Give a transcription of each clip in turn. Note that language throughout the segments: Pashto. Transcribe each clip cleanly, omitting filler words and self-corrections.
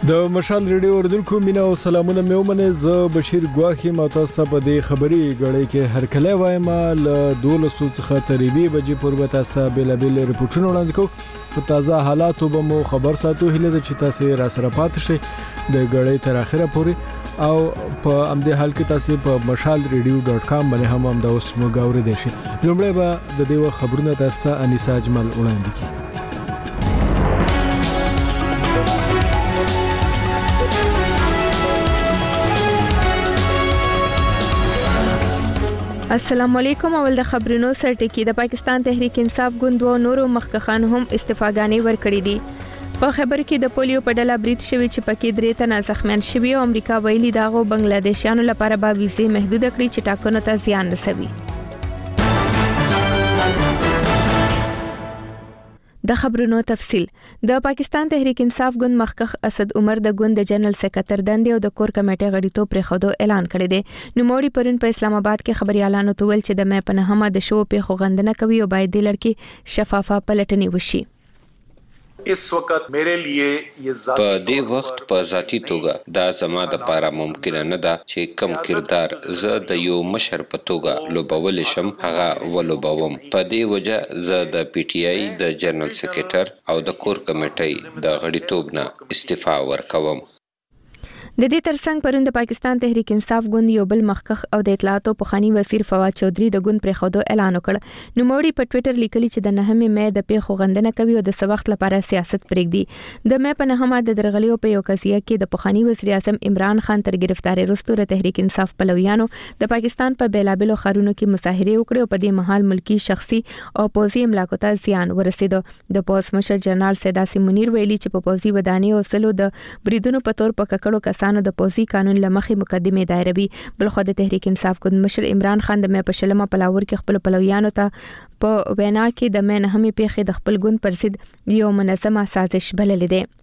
د مشال ریډیو اردوونکو مینا او سلامونه مې ومنه. زه بشیر ګواخی ما تاسو په دې خبري غړې کې هر کله وایم ل 12 څخه تر 2 بجې پورې تاسو بل ریپورتونه وړاندې کوو. په تازه حالاتو به مو خبر ساتو. هله د چې تاسو را سره پات شئ د غړې تر اخره پورې او په امدې حال کې تاسو په mashalradio.com باندې هم د اوس مو غاوري دي شي. لومړی به د دې خبرونه تاسو انیسا اجمل وړاندې کوي. السلام علیکم. اول د خبرونو سرټکی. د پاکستان تحریک انصاف ګوند او نورو مخکخان هم استفاګانې ورکړې دي. په خبر کې د پولیو په ډله برید شوی چې پکې 3 تنه زخمیان شوي او امریکا ویلي داغو بنگلاديشیانو لپاره به ویزې محدود کړي چې ټاکنو ته زیان رسوي. د خبرونو تفصیل. د پاکستان تحریک انصاف ګوند مخکخ اسد عمر د ګوند د جنرال سکرټر دندې او د کور کمیټې غړیتوب پرې خودو اعلان کړی دی. نوموړي پرون په اسلام آباد کې خبريالانو ته ویل چې د مې په نهمه د شو په خوغندنه کوي او باید د لړکی شفافه پلټنې وشي. اس وخت میرے لیے یہ په دې وخت په ذاتی توګه دا زما د لپاره ممکن نه ده چې کم کردار زه د یو مشر په توګه لوبول شم هغه ولوبوم. په دې وجه زه د پی ټی آی د جنرال سکرټر او د کور کمیټې د غړیتوب نه استعفا ورکوم. د دې ترڅنګ پرون د پاکستان تحریک انصاف ګوند یو بل مخکخ او د اطلاعاتو پخوانی وزیر فواد چودھری د ګوند پر خودو اعلان وکړ. نوموړي په ټوئیټر لیکلي چې د 9 مې د پیښو غندنه کوي او د سوخت لپاره سیاست پرېږدي. د مې په 9 د درغلیو په یو قضیه کې د پخوانی وزیر اعظم عمران خان تر گرفتاری وروسته د تحریک انصاف پلویانو د پاکستان په بیلابلو خارونو کې مظاهره وکړې او په دې مهال ملکی شخصي او پوځي املاکو ته زیان ورسېد. د پوز مشر جنرال سیداسي منیر ویلي چې په پوځي ودانۍ او سلو د بریدونو په تور په ککړو کسانو د پوځي قانون لمخې مقدمه دایروي. بلخو د تحریک انصاف ګوند مشر عمران خان د مې په شلمه پلاور کې خپل پلویانو ته په وینا کې د مې نهمې پیښې د خپل ګوند پر ضد یو منظمه سازش بللې ده.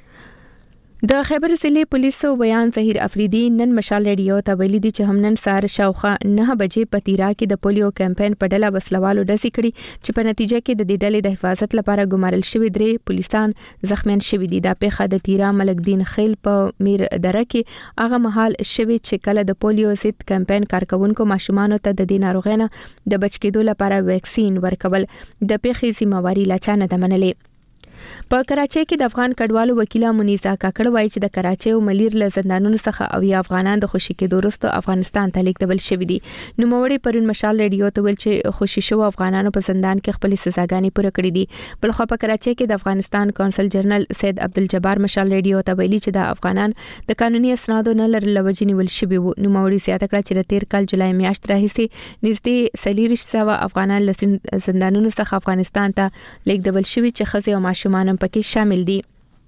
د خیبر ضلع پولیسو بیان ظهیر افریدی نن مشال ریډیو ته ویلي دي چې هم نن سار شاوخه 9 بجې په تیرا کې د پولیو کمپاین په ډله وسلوالو ډزې کړي چې په نتیجه کې د دې ډلې د حفاظت لپاره ګمارل شوی 3 پولیسان زخمیان شوي دي. دا پیښه د تیرا ملک دین خیل په میر دره کې هغه محل شوی چې کله د پولیو ضد کمپاین کارکونکو ماشومان ته د دې ناروغۍ نه د بچ کېدو لپاره ویکسین ورکول. د پیښې ذمہواری لا چا نه منلې. په کراچۍ کې د افغان کډوالو وکیله منیزا کاکړ وایي چې د کراچۍ او ملیر له زندانونو څخه او یا افغانان د خوشي کېدو وروسته افغانستان ته لیږدول شوي دي. نوموړي پرون مشال ریډیو ته ویل چې خوشي شو افغانانو په زندان کې خپل سزاګانې پوره کړې دي. بلخو په کراچۍ کې د افغانستان کونسل جنرال سید عبدالجبار مشال ریډیو ته ویلي چې د افغانان د قانوني اسنادو نه لرلو وجې نیول شوي وو. نوموړي زیاته کړه چې د 13 کال جولای میاشت راهیسې نږدې 40 افغانان له زندانونو څخه افغانستان ته لیږدول شوي چې ښځې او ماشومان پکې شامل دي.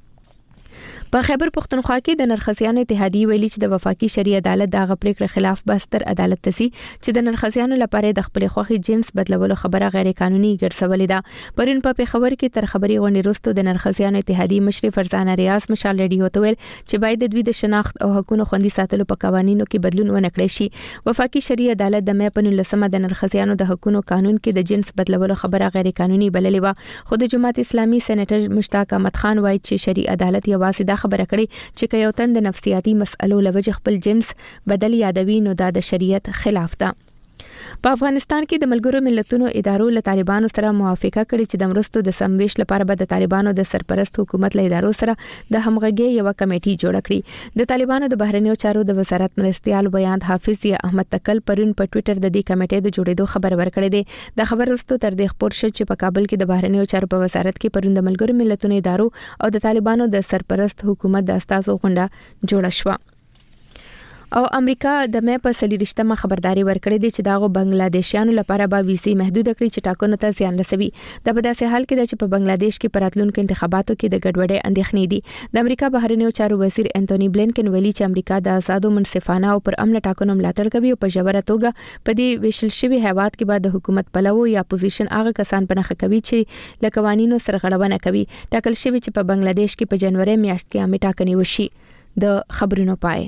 په خیبر پختونخوا کې د نرخصیانو اتحادیه ویلي چې د وفاقي شرعي عدالت د غپریکړه خلاف بستر عدالت تسي چې د نرخصیانو لپاره د خپل خوخي جنس بدلولو خبره غیر قانوني ګرځولې ده. پرون په خبر کې تر خبري غونډې وروسته د نرخصیانو اتحادیه مشر فرزانه ریاض مشال ریډیو ته ویل چې باید د دوی د شناخت او حقوقو خوندي ساتلو په قوانینو کې بدلون ونه کړی شي. وفاقي شرعي عدالت د مې په 19 د نرخصیانو د حقوقو قانون کې د جنس بدلولو خبره غیر قانوني بللې و. خو د جماعت اسلامي سېنیټر مشتاق احمد خان وایي چې شرعي عدالت یوازې دا خبره کړې چې که یو تن د نفسیاتي مسئلو لوجه خپل جنس بدل یادوي نو دا د شریعت خلاف ده. په افغانستان کې د ملګرو ملتونو ادارو له طالبانو سره موافقه کړې چې د مرستو د سمویش لپاره به د طالبانو د سرپرست حکومت له ادارو سره د همغږي یو کمیټي جوړ کړي. د طالبانو د بهرنیو چارو د وزارت مرستيال بیان حافظ احمد تکل پرون په ټوئیټر د دې کمیټې د جوړېدو خبر ورکړی دی. د خبر وروسته تر دې خبر شو چې په کابل کې د بهرنیو چارو په وزارت کې پرون د ملګرو ملتونو ادارو او د طالبانو د سرپرست حکومت د استازو غونډه جوړه شوه. او امریکا د مې په 40مه خبرداري ورکړې ده چې داغو بنگلاديشیانو لپاره به ویزې محدود کړي چې ټاکنو ته زیان رسوي. د بداسه حال کې چې په بنگلاديش کې پراتلونکو انتخاباتو کې د ګډوډۍ اندېښنې دي. د امریکا بهرنیو چارو وزیر انټونی بلینکن ویلي چې امریکا د آزادو منصفانه او پر امن ټاکنو ملاتړ کوي او په ژوره توګه په دې ویشل شوی هیواد کې به د حکومت پلوو یا اپوزیشن هغه کسان په نخښه کوي چې له قوانینو سره غړونه کوي. ټاکل شوی چې په بنگلاديش کې په جنوري میاشت کې عامه ټاکنې وشي. د خبرونو پای.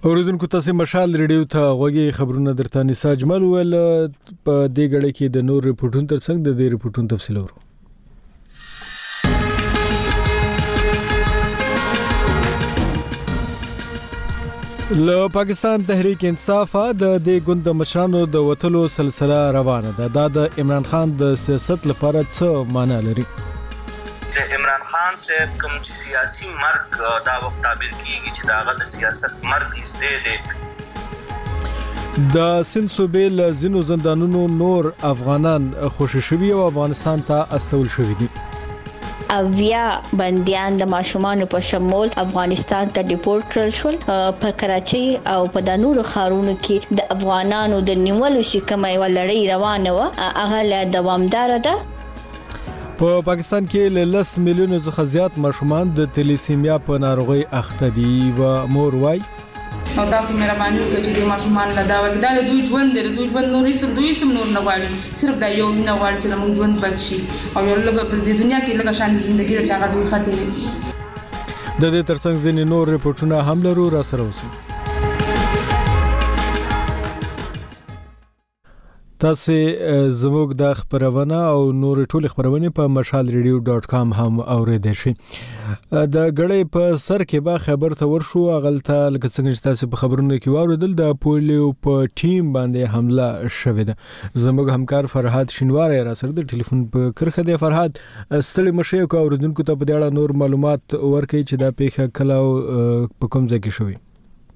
اوریدونکو تاسو مشال ریډیو ته غوږی خبرونه درته نسا اجمل ول په دې غړې کې د نور ریپورتونو ترڅنګ د دې ریپورتونو تفصیل ورو. له پاکستان تحریک انصاف د دې ګوند مشرانو د وټلو سلسله روانه ده. د عمران خان د سیاست لپاره څه معنی لري؟ عمران خان صاحب کوم چې سیاسي مرګ دا وخت تعبیر کیږي چې دا غل سیاست مرګ نږدې دی. د سند صوبې له ځینو زندانونو نور افغانان خوشی شوي او افغانستان ته استول شوي دي. اویا بنديان د ماشومان په شمول افغانستان ته ډیپورټ کړل شول. په کراچي او په د نورو ښارونو کې د افغانانو د نیولو شکمې ولړۍ روانه و هغه له دوامدار ده. په پاکستان کې له 10 میلیونو څخه زیات ماشومان د تلیسیمیا په ناروغي اخته دي و مور وای او تاسو مهرباني وکړئ چې د ماشومان له دا وکړه د دوی ژوند نور هیڅ نور نه غواړي، صرف دا یو نه غواړي چې موږ ژوند بچي او یو لږ په دنیا کې لږ شان ژوندۍ چې هغه دوی خاطر. د دې ترڅنګ ځینې نور ریپورتونه هم لرو، را سره اوسئ. تاسو زموږ د خبرونه او نور ټول خبرونه په mashalradio.com هم اوریدئ شئ. د غړې په سر کې با خبر ته ورشو غلطه لکه څنګه چې تاسو په خبرونو کې واوریدل د پولیو په ټیم باندې حمله شوې ده. زموږ همکار فرهاد شینوار را سره د ټلیفون په کرخه دی. فرهاد ستړي مشه او اوریدونکو ته په دې اړه نور معلومات ورکړي چې دا پیښه کله په کوم ځای کې شوې؟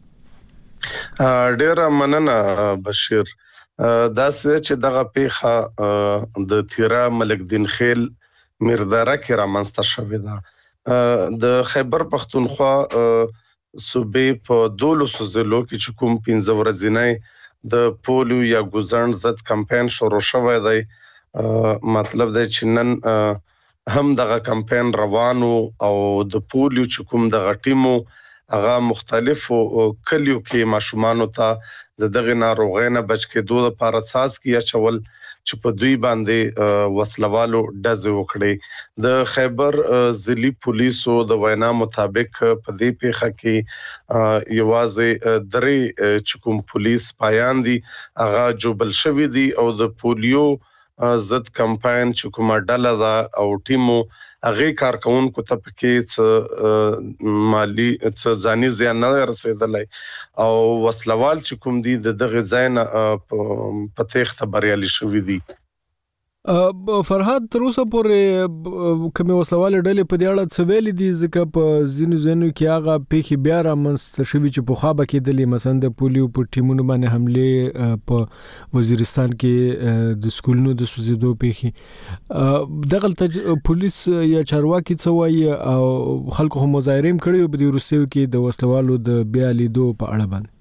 ډیر مننه بشیر. دا چې دغه پیښه د تیرا ملک دین خیل مرداره کې رامنځته شوې ده. د خیبر پختونخوا صوبې په 12 ضلعو کې چې کوم 15 ورځې د پولیو یا ګوزن ضد کمپاین شروع شوی دی. مطلب دی چې نن هم دغه کمپاین روانو او د پولیو چې کوم دغه ټیمو هغه مختلفو کلیو کې ماشومان ته د دغه ناروغۍ نه بچ کېدو لپاره اساس کیه چول چې په دوی باندې وسلوالو ډز وکړي. د خیبر ضلعي پولیسو د وینا مطابق په دې پیښه کې یوازې درې چې کوم پولیس پایان دي هغه جوبل شوی دي او د پولیو ضد کمپاین چې کومه ډله ده او ټیمو هغه کارکونکو ته پکې مالی ځاني زیان نه رسیدلی او وسلوال چې کوم دي دغه ځای نه په تخت بریالي شوی دي. فرهاد تر اوسه پورې کومه وسلوال ډلې په دې اړه څه ویلي دي؟ ځکه په ځینو کې هغه پیښې بیا رامنځته شوي چې په خوابه کېدلې، مثلا د پولیو په ټیمونو باندې حمله په وزیرستان کې د سکولونو د سوځېدو پیښې. دغه پولیس یا چارواکي څه وایي او خلکو هم مظاهره کړي په دې وروستیو کې د وسلوالو د بیا لیدو په اړه باندې؟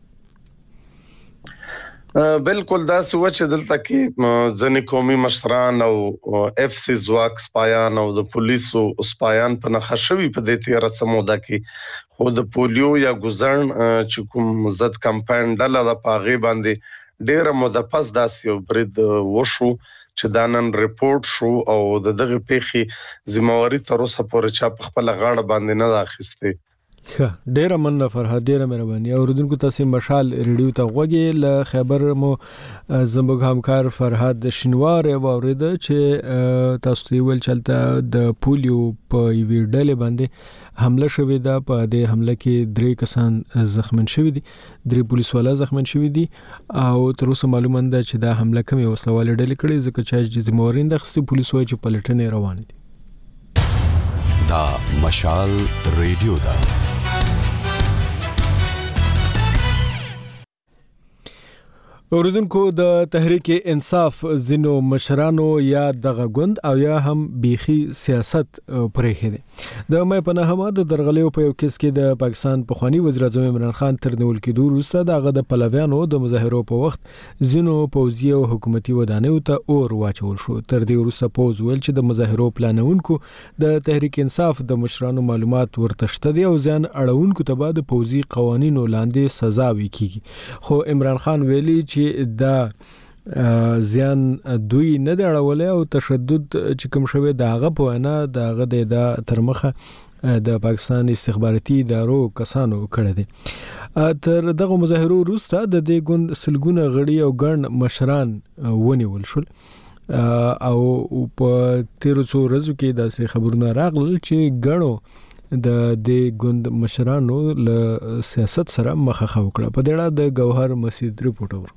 بالکل دا سوچ دلته کې ځنې قومي مشران او اف سی زواک سپایان او د پولیسو سپایان په نخښوي په دې تیر سموده کې خو د پولیو یا ګوزن چې کوم ضد کمپاین ډله د پاغي باندې ډیر مده پس داسې یو برید وشو چې دا نن ریپورت شو او دغه پیښې ذمہواری تر اوسه پورې چا په خپل غاړه باندې نه اخیسته. ډیره مننه فرهاد، ډیره مهرباني. اوریدونکو تاسو مشال ریډیو ته غوږی له خبر مو زموږ همکار فرهاد شینوار واورید چې تاسو ویل چلته د پولیو په یوې ډلې باندې حمله شوې ده. په دې حمله کې 3 کسان زخمن شوي دي، 3 پولیس والا زخمن شوي دي او تر اوسه معلومه ده چې دا حمله کومه وسلواله ډلې کړې ځکه چې ذمہواری د خستي پولیس وایي چې پلټنې روانه دي. دا مشال ریډیو ده. اوریدونکو د تحریک انصاف زینو مشرانو یا دغه غوند او یا هم بیخي سیاست پرېخې دي. د مې په نهمه د درغلیو په یو کیس کې د پاکستان پخوانی وزیر اعظم عمران خان تر نیول کېدو وروسته دغه د پلویانو د مظاهرو په وخت زینو پوځي او حکومتي ودانیو ته اور واچول شو. تر دې وروسته پوز ویل چې د مظاهرو پلانونکو د تحریک انصاف د مشرانو معلومات ورته شته دي او ځان اړونکو ته بعد پوځي قوانینو لاندې سزا وکړي. خو عمران خان ویلي چې دا زیان دوی نه دړولې او تشدد چې کوم شوی داغه په نه داغه د ترمخه د پاکستان استخباراتي ادارو کسانو کړه دي. تر دغه مظاهرو وروسته د دې ګوند سلګونه غړي او ګڼ مشران ونیول شول او په 13 ورځو کې داسې خبرونه راغلل چې ګڼو د دې ګوند مشرانو له سیاست سره مخه وکړه. په دې اړه د گوهر مسعود ریپورت اور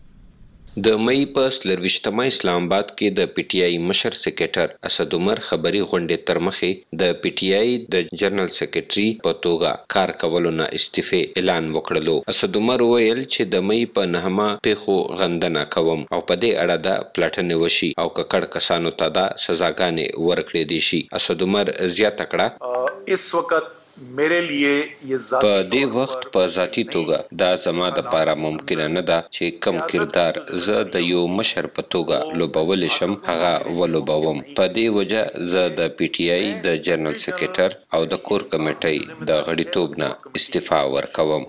د مې په 23 اسلام آباد کې د پی ټی آی مشر سیکریټر اسد عمر خبري غونډې تر مخې د پی ټی آی د جنرال سیکریټري په توګه کار کولو نه استعفا اعلان وکړلو. اسد عمر ویل چې د مې په 9 پیښو غندنه کوم او په دې اړه د پلاتنې وشي او ککړ کسانو ته د سزاګانې ورکړې دي شي. اسد عمر زیاته کړه اس وخت میرے لیے یہ په دې وخت په ذاتی توګه دا زما د لپاره ممکن نه ده چې کم کردار زه د یو مشر په توګه لوبول شم هغه ولوبوم. په دې وجه زه د پی ټی آی د جنرال سیکریټر او د کور کمیټې د غړیتوب نه استعفا ورکوم.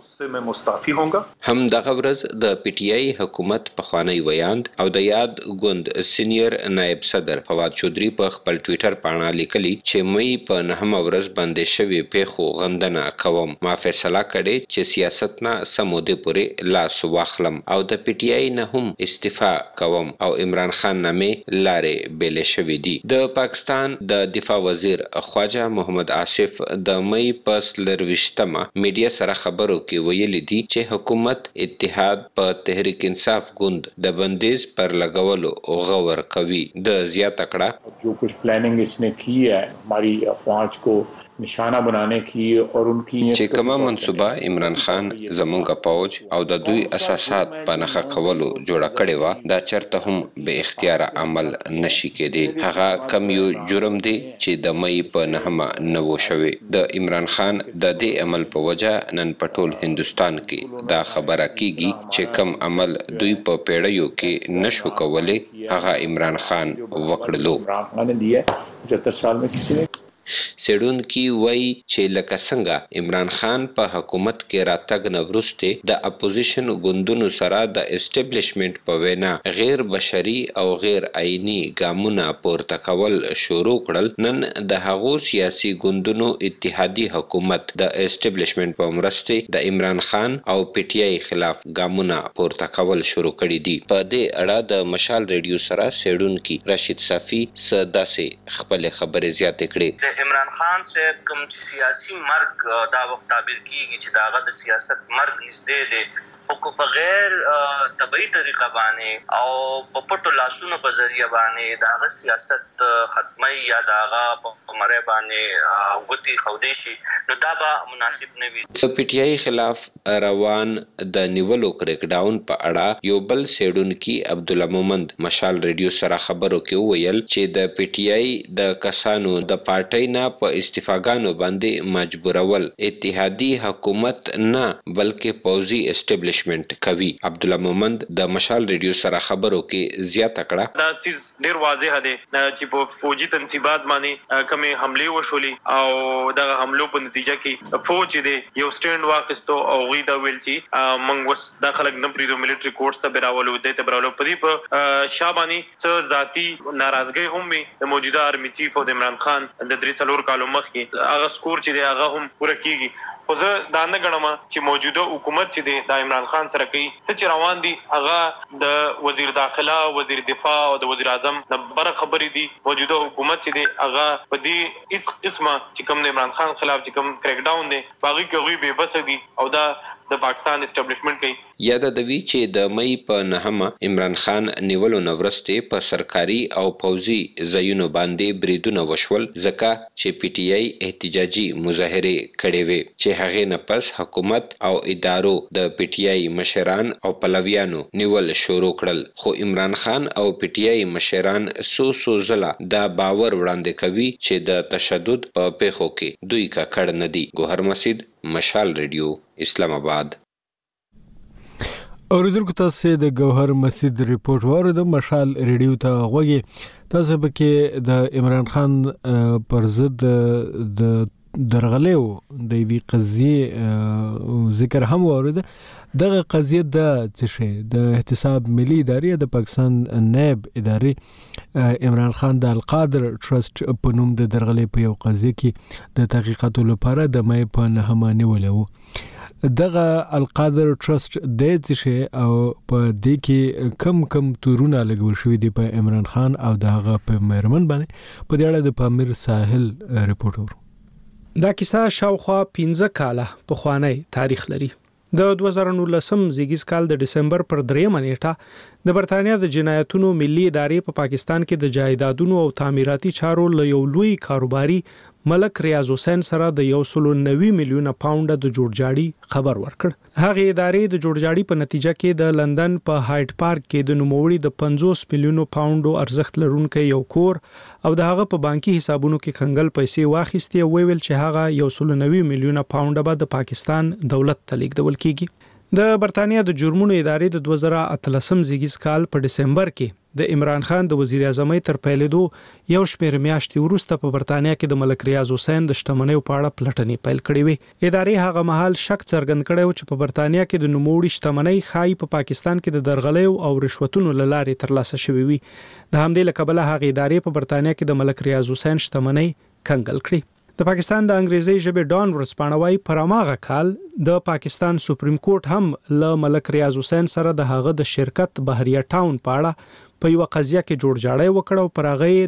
هم دغه ورځ د پی ټی آی حکومت پخوانی ویاند او د یاد ګوند سینیئر نائب صدر فواد چودھری په خپل ټوئیټر باندې لیکلي چې مې په 9 ورځ باندې شوی پیښو غندنه کوم. ما فیصله کړې چې سیاست نه سموده پورې لاس واخلم او د پی ټی آی نه هم استعفا کوم او عمران خان نامې لارې بیل شوې دي. د پاکستان د دفاع وزیر خواجه محمد آصف د مې په 23مه میډیا سره خبرو کې ویلي دي چې حکومت اتحاد په تحریک انصاف ګوند د بندیز پر لګولو غور کوي. د زیاته کړه جو کچھ پلاننگ اس نے کی ہے ہماری افواج کو نشانہ بنانے کی اور ان کی چې کومه منصوبه عمران خان زمونږ فوج او د دوی اساسات په نخښه کولو جوړه کړې و دا چرته هم به اختیار عمل نشي کېدی. هغه کم یو جرم دی چې د مې په 9 نو شوی. د عمران خان د دې عمل په وجه نن په ټول هندستان کې دا خبره کیږي چې کم عمل دوی په پیړیو کې نشو کولای هغه عمران خان وکړلو. سیډون کی وای چې لکه څنګه عمران خان په حکومت کې راتګ نه وروسته د اپوزیشن ګوندونو سره د اسټابلیشمنت په وینا غیر بشري او غیر آئینی ګامونه پورته کول شروع کړل. نن د هغو سیاسي ګوندونو اتحادي حکومت د اسټابلیشمنت په مرسته د عمران خان او پی ټی آی خلاف ګامونه پورته کول شروع کړي دي. په دې اړه د مشال ریډیو سره سیډون کی راشد صافی سداسه خپل خبرې زیاتې کړې. عمران خان صاحب کوم چې سیاسي مرګ دا وخت تعبیر کیږي چې داغه د سیاست مرګ نږدې دی او په غیر طبيعي طریقه باندې او په پټو لاسونو په ذریعہ باندې داغه سیاست ختمي یا داغه په مړې باندې وګتی خودي شي نو دا به مناسب نه وي. پی ټی آی خلاف روان د نیولو کریک ډاون په اړه یو بل سیډون کی عبد الله مومند مشال ریډیو سره خبرو کې ویل چې د پی ټی آی د کسانو د پارټۍ نه په استعفاګانو باندې مجبورول اتحادي حکومت نه بلکې پوزي اسټابلیشمنت کوي. عبد الله مومند د مشال ریډیو سره خبرو کې زیاته کړه دا چیز ډیر واضح ده چې په فوجي تنصیبات باندې کومه حمله وشولې او د حملو په نتیجه کې فوج دې یو سټاند واخیستو او غي دا ویل چې موږ وس داخله نه پریدو ملټری کورټس ته براولو د ته براولو په دې په شابانی څه ذاتی ناراضګي هم د موجوده آرمي چیف او د عمران خان د 3 کالو مخکې هغه سکور چې هغه هم پوره کیږي. خو زه دا نه ګڼم چې موجوده حکومت چې د عمران خان سره کوي څه روان دي هغه د وزیر داخله وزیر دفاع او د وزیر اعظم د بر خبرې دي. موجوده حکومت چې هغه په دې اس قسمه چې کوم د عمران خان خلاف چې کوم کریک ډاون دي باغی کوي به بس دي او دا د پاکستان اسټابلیشمنت کوي. یاد د وی چې د مې په 9 عمران خان نیولو نورسته په سرکاري او پوزي ځایونو باندې بریدونه وشول ځکه چې پی ټی آی احتجاجي مظاهره کړې وې چې هغه نه پس حکومت او ادارو د پی ټی آی مشران او پلویانو نیول شروع کړل. خو عمران خان او پی ټی آی مشران سو زلا دا باور وړاندې کوي چې د تشدد په پیښو کې دوی کا کړ نه دي. گوهر مسعود مشال ریډیو اسلام آباد. اوریدونکو تاسو د گوهر مسعود ریپورت واره د مشال ریډیو ته غوږی. تاسو به کې د عمران خان پر ضد د درغلیو د وی قضیه ذکر هم ورده دغه قضیه د څه د احتساب ملي ادارې د پاکستان نائب ادارې عمران خان د القادر ټرست په نوم د درغلې په یو قضیه کې د تحقیقاتو لپاره د مې په نهمه نیولې دغه القادر ټرست د څه او په دې کې کم تورونه لګول شوې دي په عمران خان او دغه په مرمن باندې په دې اړه د پامیر ساحل ریپورټر دا کیسه شاوخوا 15 کاله په خوانی تاریخ لري د 2019 زیږیز کال د دسمبر پر 3 نیټه د برتانیا د جنایتونو ملي ادارې په پاکستان کې د جایدادونو او تعمیراتي چارو له یو لوی کاروباري ملک ریاض حسین سره د 190 میلیونه پاونډ د جوړجاړي خبر ورکړ هغه ادارې د جوړجاړي په نتیجه کې د لندن په هایټ پارک کې د نوموړي د 50 میلیونو پاونډو ارزښت لرونکي یو کور او د هغه په بانکي حسابونو کې خنګل پیسې واخیستي او ویل چې هغه 190 میلیونه پاونډ به د پاکستان دولت ته لیږدول کیږي د برتانیا د جرمونو ادارې د 2013 زیږیز کال په دسمبر کې د عمران خان د وزیر اعظمۍ تر پیلېدو یو شمېر میاشتې وروسته په برتانیا کې د ملک ریاض حسین د شتمنیو په اړه پلټنې پیل کړې وې ادارې هغه مهال شک څرګند کړی و چې په برتانیا کې د نوموړي شتمنۍ خای په پاکستان کې د درغلیو او رشوتونو لارې ترلاسه شوې وي د همدې لکبله هغه ادارې په برتانیا کې د ملک ریاض حسین شتمنۍ کنګل کړې د پاکستان د انګریزي ژبې ډان ورسپانوي پر هغه کال د پاکستان سپریم کورټ هم له ملک ریاض حسین سره د هغه د شرکت بحریه ټاون په اړه په یو قضیه کې جوړجاړی وکړ او پر هغه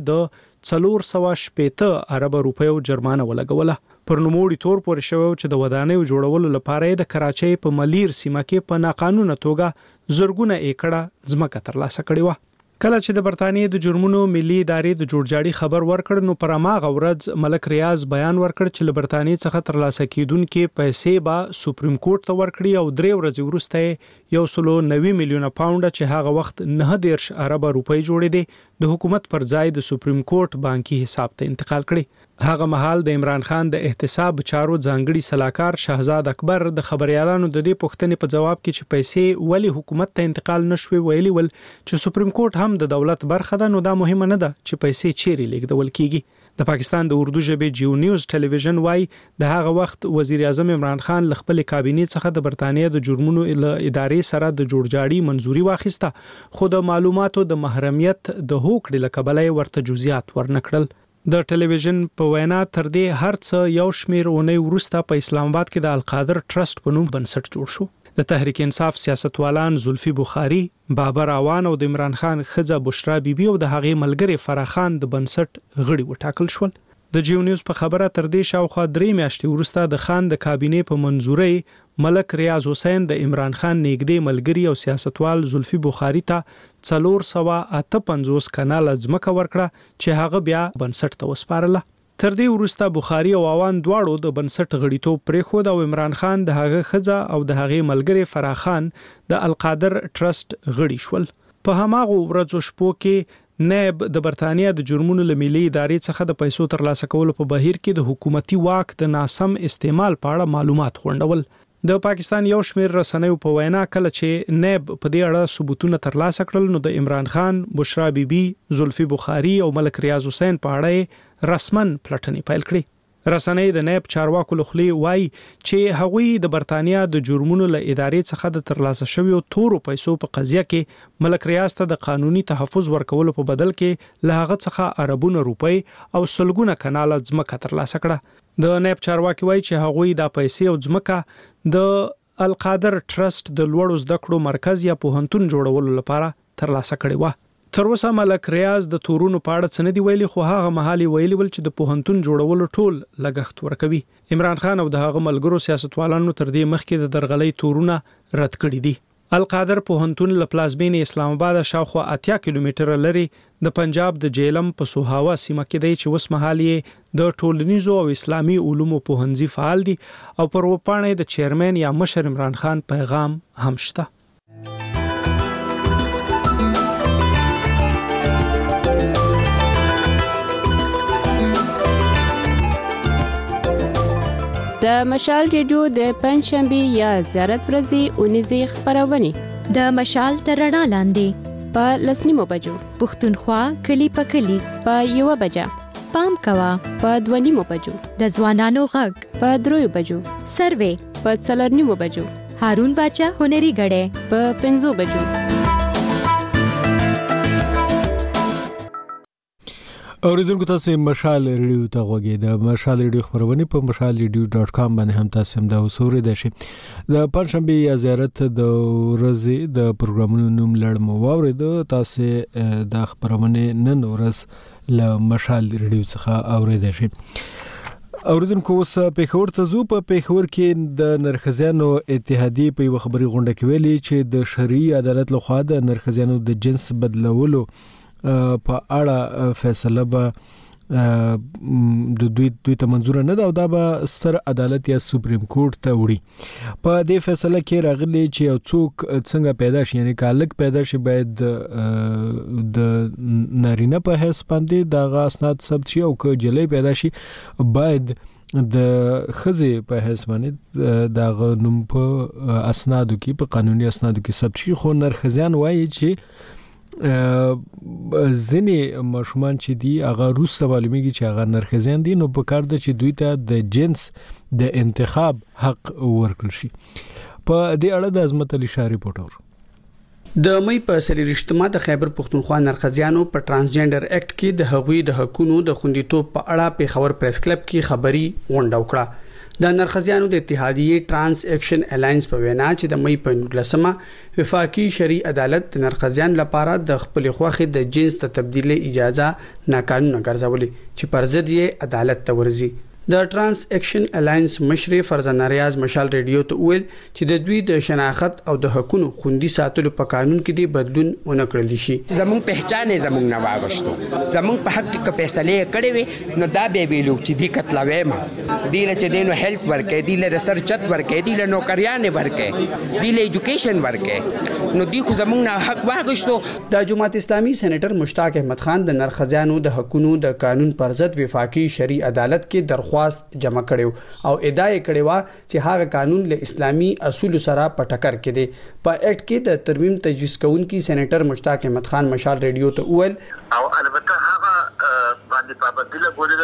د 480 ارب روپیو جرمانه ولګوله پر نوموړي تور پورې شوی چې د ودانیو جوړولو لپاره د کراچۍ په ملیر سیمه کې په ناقانونه توګه زرګونه ایکړه ځمکه ترلاسه کړې و کله چې د برتانیې د جرمونو ملي ادارې د جوړجاړي خبر ورکړ نو پر هغه ورځ ملک ریاض بیان ورکړ چې له برتانیې څخه ترلاسه کیدونکو پیسې به سپریم کورټ ته ورکړي او 3 ورځې وروسته 190 میلیونه پاونډ چې هغه وخت 9 ارب روپۍ جوړې دي د حکومت پر ځای د سپریم کورټ بانکي حساب ته انتقال کړي هغه مهال د عمران خان د احتساب چارو ځانګړي صلاحکار شهزاد اکبر د خبريالانو د دې پوښتنې په جواب کې چې پیسې ولی حکومت ته انتقال نشوي ویلي ول چې سپریم کورټ هم د دولت برخه ده نو دا مهمه نه ده چې پیسې چیرې لیږدول کیږي د پاکستان د اردو ژبې جیو نیوز ټلویزیون وای د هغه وخت وزیر اعظم عمران خان ل خپل کابینې څخه د برتانیې د جرمونو ادارې سره د جوړجاړي منزوري واخیسته خو د معلوماتو د محرمیت د هوکړې لکبلې ورته جزئیات ورنکړل د ټلویزیون په وینا تر دې هرڅ یو شمیر اونۍ وروسته په اسلام آباد کې د القادر ټرست په نوم بنسټ جوړ شو د تحریک انصاف سیاستوالان زلفی بخاری بابر اعوان او د عمران خان خزه بشرا بیبي او د هغې ملګری فرح خان د بنسټ غړي وټاکل شول د جیو نیوز په خبره تر دې شاوخوا 3 میاشتې وروسته د خان د کابینې په منزوري ملک ریاض حسین د عمران خان نیږدې ملګری او سیاستوال زلفی بخاری ته 458 کنال ځمکه ورکړه چې هغه بیا بنسټ ته وسپارله تر دې وروسته بخاری او اعوان دواړو د بنسټ غړیتوب پرېښود او عمران خان د هغه خزه او د هغې ملګری فرح خان د القادر ټرست غړي شول په هماغه ورځو شپو کې نائب د برتانیا د جرمونو ملي ادارې څخه د پیسو ترلاسه کولو په بهیر کې د حکومتي واک د ناسم استعمال په اړه معلومات غونډول د پاکستان یو شمېر رسنیو په وینا کله چې نائب په دې اړه ثبوتونه ترلاسه کړل نو د عمران خان بشرا بیبي زلفی بخاری او ملک ریاض حسین په اړه رسمن پلټنې پیل کړې رسنۍ د نائب چارواکو لخوا وایي چې هغوی د برتانیا د جرمونو له ادارې څخه د ترلاسه شویو تورو پیسو په قضیه کې ملک ریاض ته د قانوني تحفظ ورکولو په بدل کې له هغه څخه اربونه روپۍ او سلګونه کناله ځمکه ترلاسه کړه د نائب چارواکي وایي چې هغوی د پیسې او ځمکه د القادر ټرست د لوړو زده کړو مرکز یا پوهنتون جوړولو لپاره ترلاسه کړې و تر اوسه ملک ریاض د تورونو په اړه څه نه دی ویلي خو هغه مهالي ویلي ول چې د پوهنتون جوړولو ټول لګښت ورکوي عمران خان او د هغه ملګرو سیاستوالانو تر دې مخکې د درغلۍ تورونه رد کړي دي القادر پوهنتون له پلازمین اسلام آباد شاوخوا 80 کیلومتره لري د پنجاب د جیلم په سوهاوا سیمه کې دی چې اوس مهال یې د ټولنیزو او اسلامي علومو پوهنځي فعال دي او پر وپاڼې د چیرمن یا مشر عمران خان پیغام هم شته د مشال ریډیو د پنځشنبه یا زیارت ورځې اونیزه خبرونه د مشال تر رڼا لاندې په لسنیمو بجو پښتونخوا کلی په کلی په 1 بجه پام کوا په 2:30 بجو، د ځوانانو غږ په 3 بجو، سروې په 4:30 بجو، هارون باچا هنري غړې په 5 بجو. اوریدونکو تاسو مشال ریډیو ته غوږی د مشال ریډیو خبرونه په mashalradio.com باندې هم تاسو هم دا وسوري د شي د پنځشنبه یا زیارت د ورځې د پروګرامونو نوم لړ مو واورید تاسو د خبرونه نن ورځ له مشال ریډیو څخه اوریدل شي. اوریدونکو اوس پیښور ته زو په پیښور کې د نرخزیانو اتحادیه په خبري غونډه کې ویلي چې د شرعي عدالت لخوا د نرخزیانو د جنس بدلولو په اړه فیصله به د دوی ته منظور نه ده او دا به ستر عدالت یا سپریم کورټ ته وړي. په دې فیصله کې راغلي چې یو څوک څنګه پیدا شي یعنی کالک پیدا شي باید د نارینه په حیث باندې د اسناد ثبت شي او که جلې پیدا شي باید د خزه په حیث باندې د نوم په اسنادو کې په قانوني اسنادو کې ثبت شي. خو نرخزیان وایي چې ځینې ماشومان چې دي هغه روسته معلومیږي چې هغه نرخزیان دي نو په کار ده چې دوی ته د جنس د انتخاب حق ورکړل شي. په دې اړه د عظمت علي شاه ریپورټر. د مې په 23 د خیبر پختونخوا نرخزیانو په ترانسجنډر اکټ کې د هغوی د حقوقو د خوندیتوب په اړه په خبر پریس کلب کې خبري غونډه وکړه. د نرخزیانو د اتحادیه ترانس اکشن الاینس په وینا چې د مې په 19 وفاقي شرعي عدالت د نرخزیان لپاره د خپل خوخه د جنس ته تبدیلی اجازه ناقانونه ګرځولې چې پر ضد یې عدالت ته ورزي. د ترانس اکشن الاینس مشر فرزان ریاض مشال ریډیو ته ویل چې د دوی د شناخت او د حقوقو خوندي ساتلو په قانون کې دی بدلون ونکړل شي. زمون پہچان زمون نه واغښتو زمون په حق کې فیصله کړې وي نو دا به ویلو چې دی قتلوي ما دی له چې دینو هیلث ورکې دی له ریسرچ ورکې دی له نوکریان ورکې دی له ایجوکیشن ورکې نو دی خو زمون نه حق واغښتو. د جماعت اسلامي سېنیټر مشتاق احمد خان د نرخزیانو د حقوقو د قانون پر ضد وفاقي شرعي عدالت کې درخواست جمع کړو او ادعا کړې و چې هغه قانون له اسلامي اصول سره په ټکر کې دی. په اکټ کې د ترمیم تجویز کوونکی سېنیټر مشتاق احمد خان مشال ریډیو ته وویل او البته هغه باندې پابندي لګولې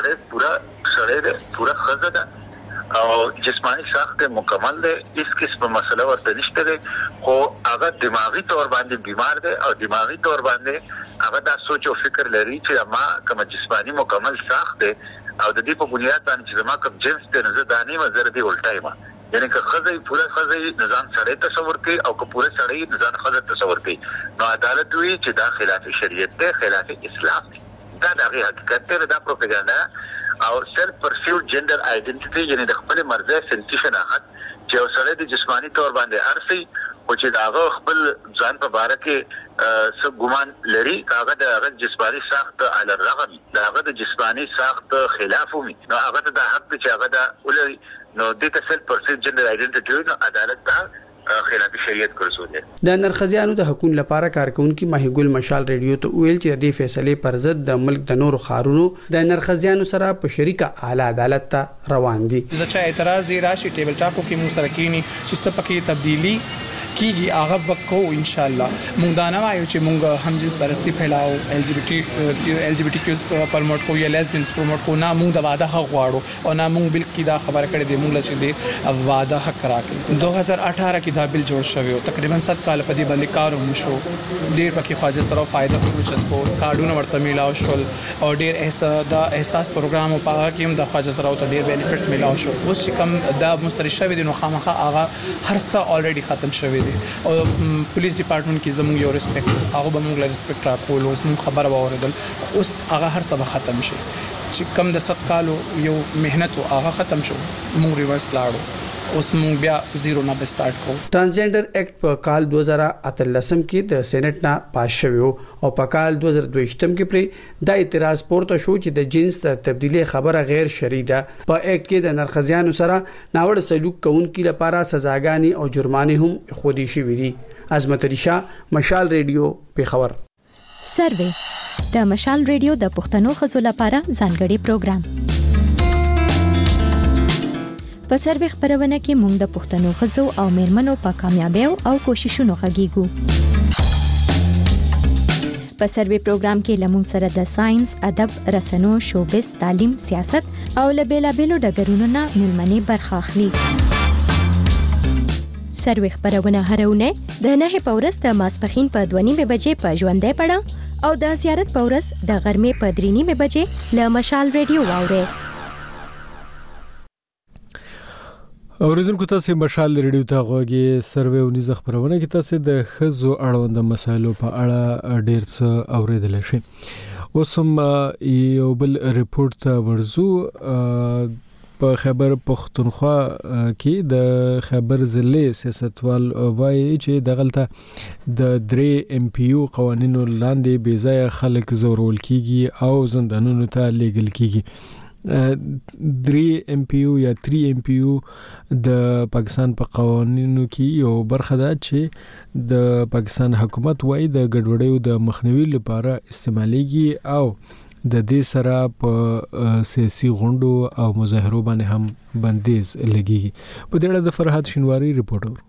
چې سره پورا خزه ده او جسمانی ساخت مکمل ده اس قسم مسله ورته نشته ده خو هغه دماغي تور باندې بیمار ده او دماغي تور باندې هغه د سوچ او فکر لري چې ما کوم جسمانی مکمل ساخت ده او د دې په بنیاد باندې چې زما کوم جنس ته نه زدانې مزر دی الټای ما یعنی که خزه پورا خزه نظام سره تصور کوي او که پورا سره نظام خزه تصور کوي نو عدالت وی چې دا خلاف شریعت ده خلاف اسلام دا د حقیقت ته دا پروپاګاندا او سیلف پرسیوډ جندر ائیډنټیټي یعنی د خپل مرزه سنتي شناخت چې سره د جسمانی تور باندې ارسي او چې دا خپل ځان په باره کې سب ګمان لري کاغه د جسمانی ساخت علی الرغم داغه د جسمانی ساخت خلاف وي نو هغه د حق چې هغه د ولري نو د سیلف پرسیوډ جندر ائیډنټیټي نو عدالت دا خلاف شریعت ګرځول. د نرخزیانو د حقوقو لپاره کارکونکو ماهیګل مشال ریډیو ته ویل چې د فیصله پر ضد د ملک د نورو خارونو د نرخزیانو سره په شریکه اعلی عدالت ته روان دي. د چا اعتراض دی راشي ټیبل ټاپو کې مو سره کینی چې څه پکې تبدیلی کیږي هغه وکړو ان شاء الله. مونږ دا نه وایو چې مونږ هم جنس پرستی پھیلاو ال جی بی ټی کیوز پرموټ کو یا لیزبینز پرموټ کو نه مونږ د واده حق غواړو او نه مونږ بل کې دا خبره کړې دی مونږ چې دی واده حق راکړي. 2018 کې دا بل جوړ شوی او تقریبا 7 کال په دې باندې کار وشو. ډېر پکې خواجه سره فائدہ پروچت کو کارډونه ورته میلاو شول او ډېر احساس پروګرام او په کې هم د خواجه سره ته ډېر بینیفټس میلاو شو. اوس چې کوم دا مستری شوی دی نو خامخا هغه هر څه الریډي ختم شوی دی او پولیس ډپارټمنټ کې زموږ یو ریسپیکټ هغه به موږ له ریسپیکټ راکول اوس موږ خبره واوریدل اوس هغه هر څه ختم شي چې کم د 7 کالو یو مهنت هغه ختم شو موږ ریورس لاړو اوس موږ بیا زیرو نه به سٹارټ کوو. ترانسجنډر اکټ په کال 2013 کې د سېنات نه پاس شوی او په کال 2022 کې پر د اعتراض پورته شو چې د جنس د تبدیلی خبره غیر شرعي ده. په اکټ کې د نرخزیانو سره ناوړه سلوک کوونکو لپاره سزاګانی او جرمانه هم خودي شوې دي. عظمت علي شاه مشال ریډیو پیښور. سروې د مشال ریډیو د پښتنو خزو لپاره ځانګړي پروګرام. په سروې خبرونه کې موږ د پښتنو خزو او میرمنو په کامیابیو او کوششونو غږیږو. په سروې پروګرام کې لمون سره د ساينس، ادب، رسنو، شوبز، تعلیم، سیاست او لبیلابیلو ډګرونو نه ملمنې برخه اخلي. سروې خبرونه هرونه د 9 پورس د ماسپخین په 2:30 بجې په ژوندې پړه او د زیارت پورس د غرمې په 3:30 بجې له مشال ریډیو واوري. اوریدونکو تاسو مشال ریډیو ته غوږی سروې ونیز خبرونه کې تاسو د خزو اړوند مسایلو په اړه ډیر څه اوریدل شي. اوسم یو بل ریپورت ته ورزو. په خیبر پختونخوا کې د خیبر ضلع سیاستوال وایي چې دغلطه د 3 MPU قوانینو لاندې بې ځای خلک زورول کیږي او زندانونو ته لیږل کیږي. 3 MPU یا 3 MPU د پاکستان په قوانینو کې یو برخه ده چې د پاکستان حکومت وایي د ګډوډیو د مخنیوي لپاره استعمالېږي او د دې سره په سیاسي غونډو او مظاهرو باندې هم بندیز لګیږي. په دې اړه د فرحات شینواری ریپورټ اور.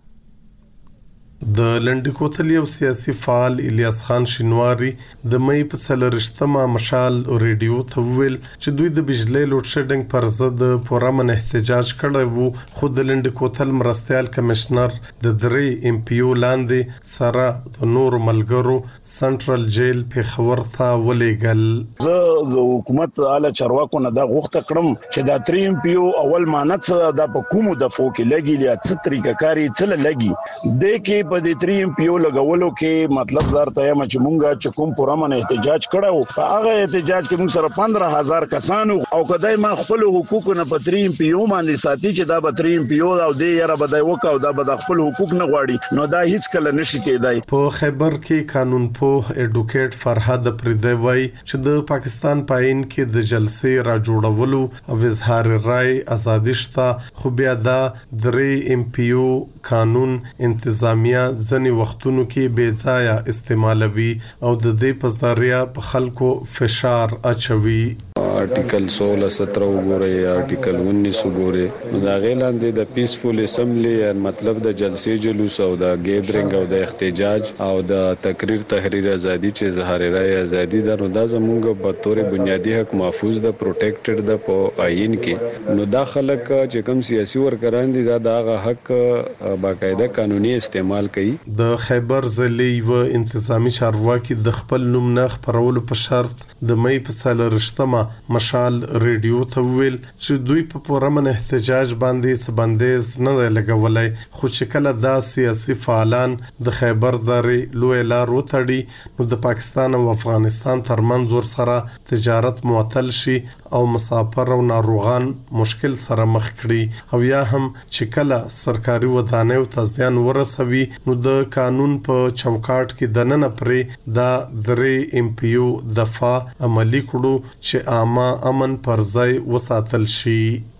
د لنډکوتل یو سیاسي فعال الیاس خان شینواری د مې په څلرشتمه مشال ریډیو ته ویل چې دوی د بجلی لوډ شیډینګ پر ضد پرامن احتجاج کړی وو، خو د لنډکوتل مرستيال کمشنر د 3 MPU لاندې سره د نور ملګرو سنټرل جیل په خبر ته ولېګل. زه د حکومت اعلی چارواکو نه دا غوښتنه کړم چې دا 3 MPU اول مانت د حکومت د فوکي لګي یا څه طریقه کاری څه لګي د کې په دې 3 MPU لګولو کې مطلب درته یم چې مونږه چې کوم پرامن احتجاج کړو په هغه احتجاج کې موږ سره 15000 کسانو او کدی ما خپل حقوق نه په 3 MPU باندې ساتي چې دا به 3 MPU او دې یاره بدای وکاو دا به خپل حقوق نه غواړي نو دا هیڅ کله نشي کېدای. په خیبر کې قانون پوه ایډوکیټ فرهاد پردی وای چې د پاکستان پاین کې د جلسې را جوړولو او اظهار رائے ازادي شته، خو بیا دا 3 MPU قانون انتظامیه ځنی وختونو کې بے ځایه استعمالوي او د دې په ذریعہ په خلکو فشار اچوي. آرټیکل 16 17 وګورئ، آرټیکل 19 وګورئ. دا غیلاندې د پیسفول اسمبلی مطلب د جلسې جلوس او د ګیدرینګ او د احتجاج او د تقریر تحریر ازادي چې اظهار رائے ازادي ده، نو دا زموږ په تور بنیادی حق محفوظ ده، پروټیکټډ ده په آئین کې. نو دا خلک چې کوم سیاسي ورکران دي دا دغه حق باقاعده قانوني استعمال کوي. د خیبر ضلع و انتظامی چارواکي د خپل نوم نه خبرولو په شرط د مې په څلرشتمه مشال ریډیو ته ویل چې دوی په پرامن احتجاج باندې بندیز نه لګولای، خو چې کله دا سیاسي فعالان د خیبر درې لوی لار وتړي نو د پاکستان او افغانستان ترمنځ ور سره تجارت معطل شي او مسافر او ناروغان مشکل سره مخ کړي او یا هم چې کله سرکاري ودانیو ته زیان ورسوي نو د قانون په چوکاټ کې دننه پرې دا 3 MPU دفاع عملی کړو چې عامه امن پر ځای وساتل شي.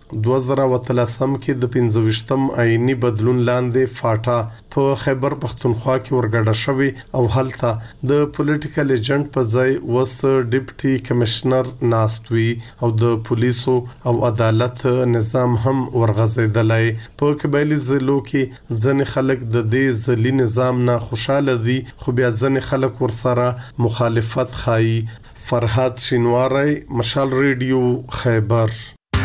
2013 کې د 25م آئینی بدلون لاندې فاټا په خیبر پختونخوا کې ورګډه شوی او هلته د پولیټیکل ایجنټ په ځای وس ډیپټي کمشنر ناستوي او د پولیسو او عدالت نظام هم ورغزیدلای. په قبایلی ضلعو کې ځنې خلک د دې ځلي نظام نه خوشاله دي، خو بیا ځنې خلک ورسره مخالفت خایي. فرحات شینواری، مشال ریډیو، خیبر.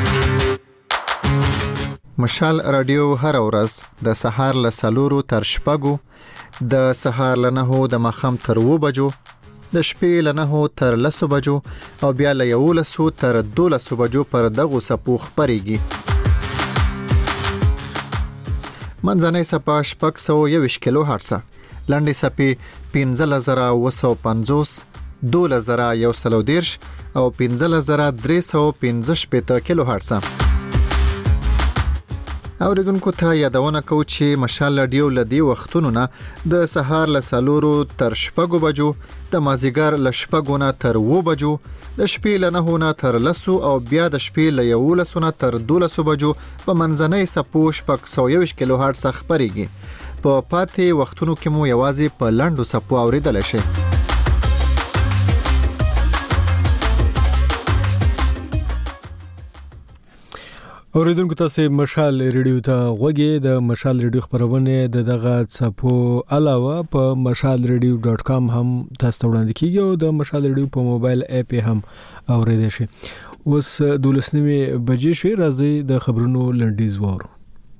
مشال رادیو هر ورځ د سهار له 4 تر 6، د سهار له 9 د ماښام تر 2 بجو، د شپې له 9 تر 10 بجو او بیا له 11 تر 12 بجو پر دغه سپو خبريږي. منځنۍ سپا 621 کیلو هرتز، لنډي سپي 15950، 2110 او 15315 کیلو هرتز. اوریدونکو ته یادونه کوم چې مشال رادیو لدی وختونو نه د سهار له 4 تر 6 بجو، د مازیګر له 6 نه تر 2 بجو، د شپې له 9 نه تر 10 او بیا د شپې له 11 نه تر 12 بجو په منځنۍ سپو 621 کیلو هرتز خبريږي. په پاتې وختونو کې مو یوازې په لاندو سپو اوریدل شي. اوریدونکو تاسو مشال ریډیو ته غوږی د مشال ریډیو خبرونه د دغه صفو علاوه په mashalradio.com هم تاسو وړاندې کیږي او د مشال ریډیو په موبایل اپ هم اوریدئ شئ. اوس 12:09 بجې شوې، راځي د خبرونو لنډیز وورو.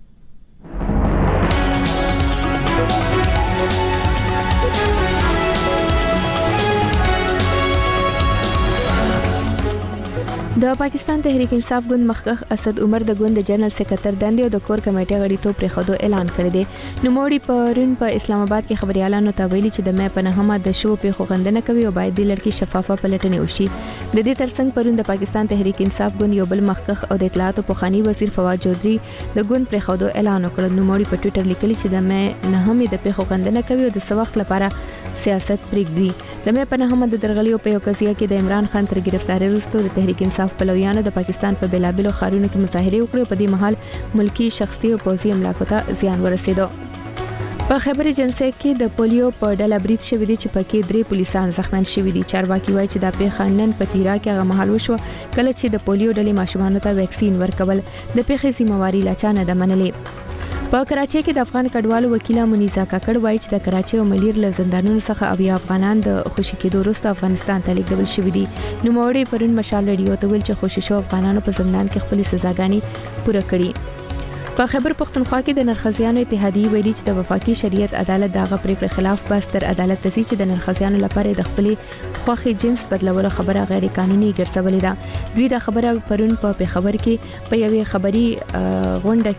د پاکستان تحریک انصاف ګوند مخکخ اسد عمر د ګوند جنرال سکرټر دندې او د کور کمیټې غړیتوب پرې خودو اعلان کړی دی. نوموړي پرون په اسلام آباد کې خبريالانو ته ویلي چې د مې په نهمه د شو په خوغندنه کوي او باید د لړکی شفافه پلټنه وشي. د دې ترڅنګ پرون د پاکستان تحریک انصاف ګوند یو بل مخکخ او د اطلاعات او پخوانی وزیر فواد چودري د ګوند پرې خودو اعلان وکړ. نوموړي په ټوئیټر لیکلي چې د مې نهمه د په خوغندنه کوي او د سوخت لپاره سیاست پرېږدي. د مې په نهمه د درغلیو په یو قضیه کې د عمران خان تر گرفتاری وروسته د تحریک انصاف پلویانو د پاکستان په بلابلو خارونو کې مظاهره وکړې. په دې مهال ملکی شخصي او پوځي املاکو ته زیان ورسېدو. په خبر اجنسی کې د پولیو په ډله برید شوې دي چې پکې 3 پولیسان زخمیان شوي دي. چارواکي وایي چې د پیښه نن په تیرا کې هغه مهال وشو کله چې د پولیو ډلې ماشومانو ته ویکسین ورکول. د پیښې ذمہواری لا چا نه ده منلې. په کراچۍ کې د افغان کډوالو وکیله منیزا کاکړ وایي چې د کراچۍ او ملیر له زندانونو څخه اویا افغانان د خوشي کېدو وروسته افغانستان ته لیږدول شوي دي. نوموړي پرون مشال ریډیو ته ویل چې خوشي شو افغانانو په زندان کې خپل سزاګانې پوره کړې. په خیبر پختونخوا کې د نرخزیانو اتحادیه ویلي چې د وفاقي شریعت عدالت دغه پریکړې خلاف بس تر عدالت ته چې د نرخزیانو لپاره د خپل خوخي جنس بدلولو خبره غیر قانوني ګرځولې ده. دوی د خبره پرون په خبر کې په یوې خبري غونډه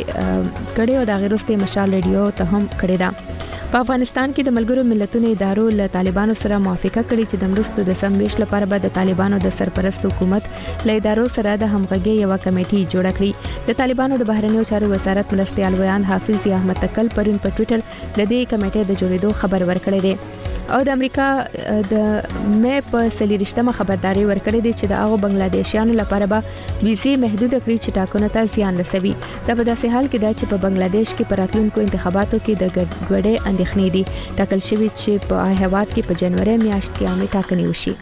کې کړي او د غیرسته مشال ریډیو ته هم کړي ده. په افغانستان کې د ملګرو ملتونو ادارو له طالبانو سره موافقه کړې چې د مرستو د سمویش لپاره به د طالبانو د سرپرست حکومت له ادارو سره د همغږي یو کمیټه جوړه کړي. د طالبانو د بهرنیو چارو وزارت مرستيال ویان حافظ احمد تکل پرون په ټوئیټر د دې کمیټې د جوړېدو خبر ورکړی دی. او د امریکا د مې په 23مه خبرداري ورکړې ده چې د هغه بنگلاديشیانو لپاره به ویزې محدود کړي چې ټاکنو ته زیان رسوي. دا په داسې حال کې ده چې په بنگلاديش کې په راتلونکو انتخاباتو کې د ګډوډۍ اندېښنې دي. ټاکل شوی چې په هیواد کې په جنوري میاشت کې عامه ټاکنې وشي.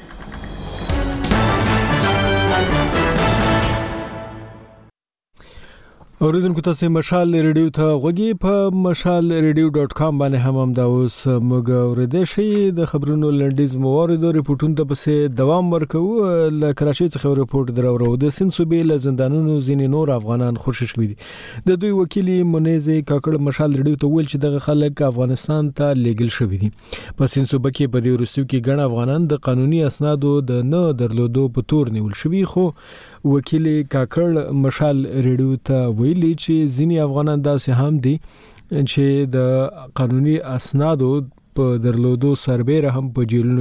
اوریدونکو تاسو مشال ریډیو ته غوږی په mashalradio.com باندې هم دا اوس موږ اوریدل شي. د خبرونو لنډیز موارد او ریپورتونو ته پسې دوام ورکو. ل کراچۍ څخه ریپورت درو د سند صوبې له زندانونو ځینې نور افغانان خوشی شوي دي. د دوی وکیل منیزه کاکړ مشال ریډیو ته ویل چې دغه خلک افغانستان ته لیګل شوي دي. په سند صوبې کې په دې ورستیو کې ګڼ افغانان د قانوني اسنادو د نه درلودو په تور نیول شوي. خو وکیل کاکړ مشال ریډیو ته ویلي چې ځینې افغانان داسې هم دي چې د قانوني اسنادو په درلودو سربېره هم په جیلونو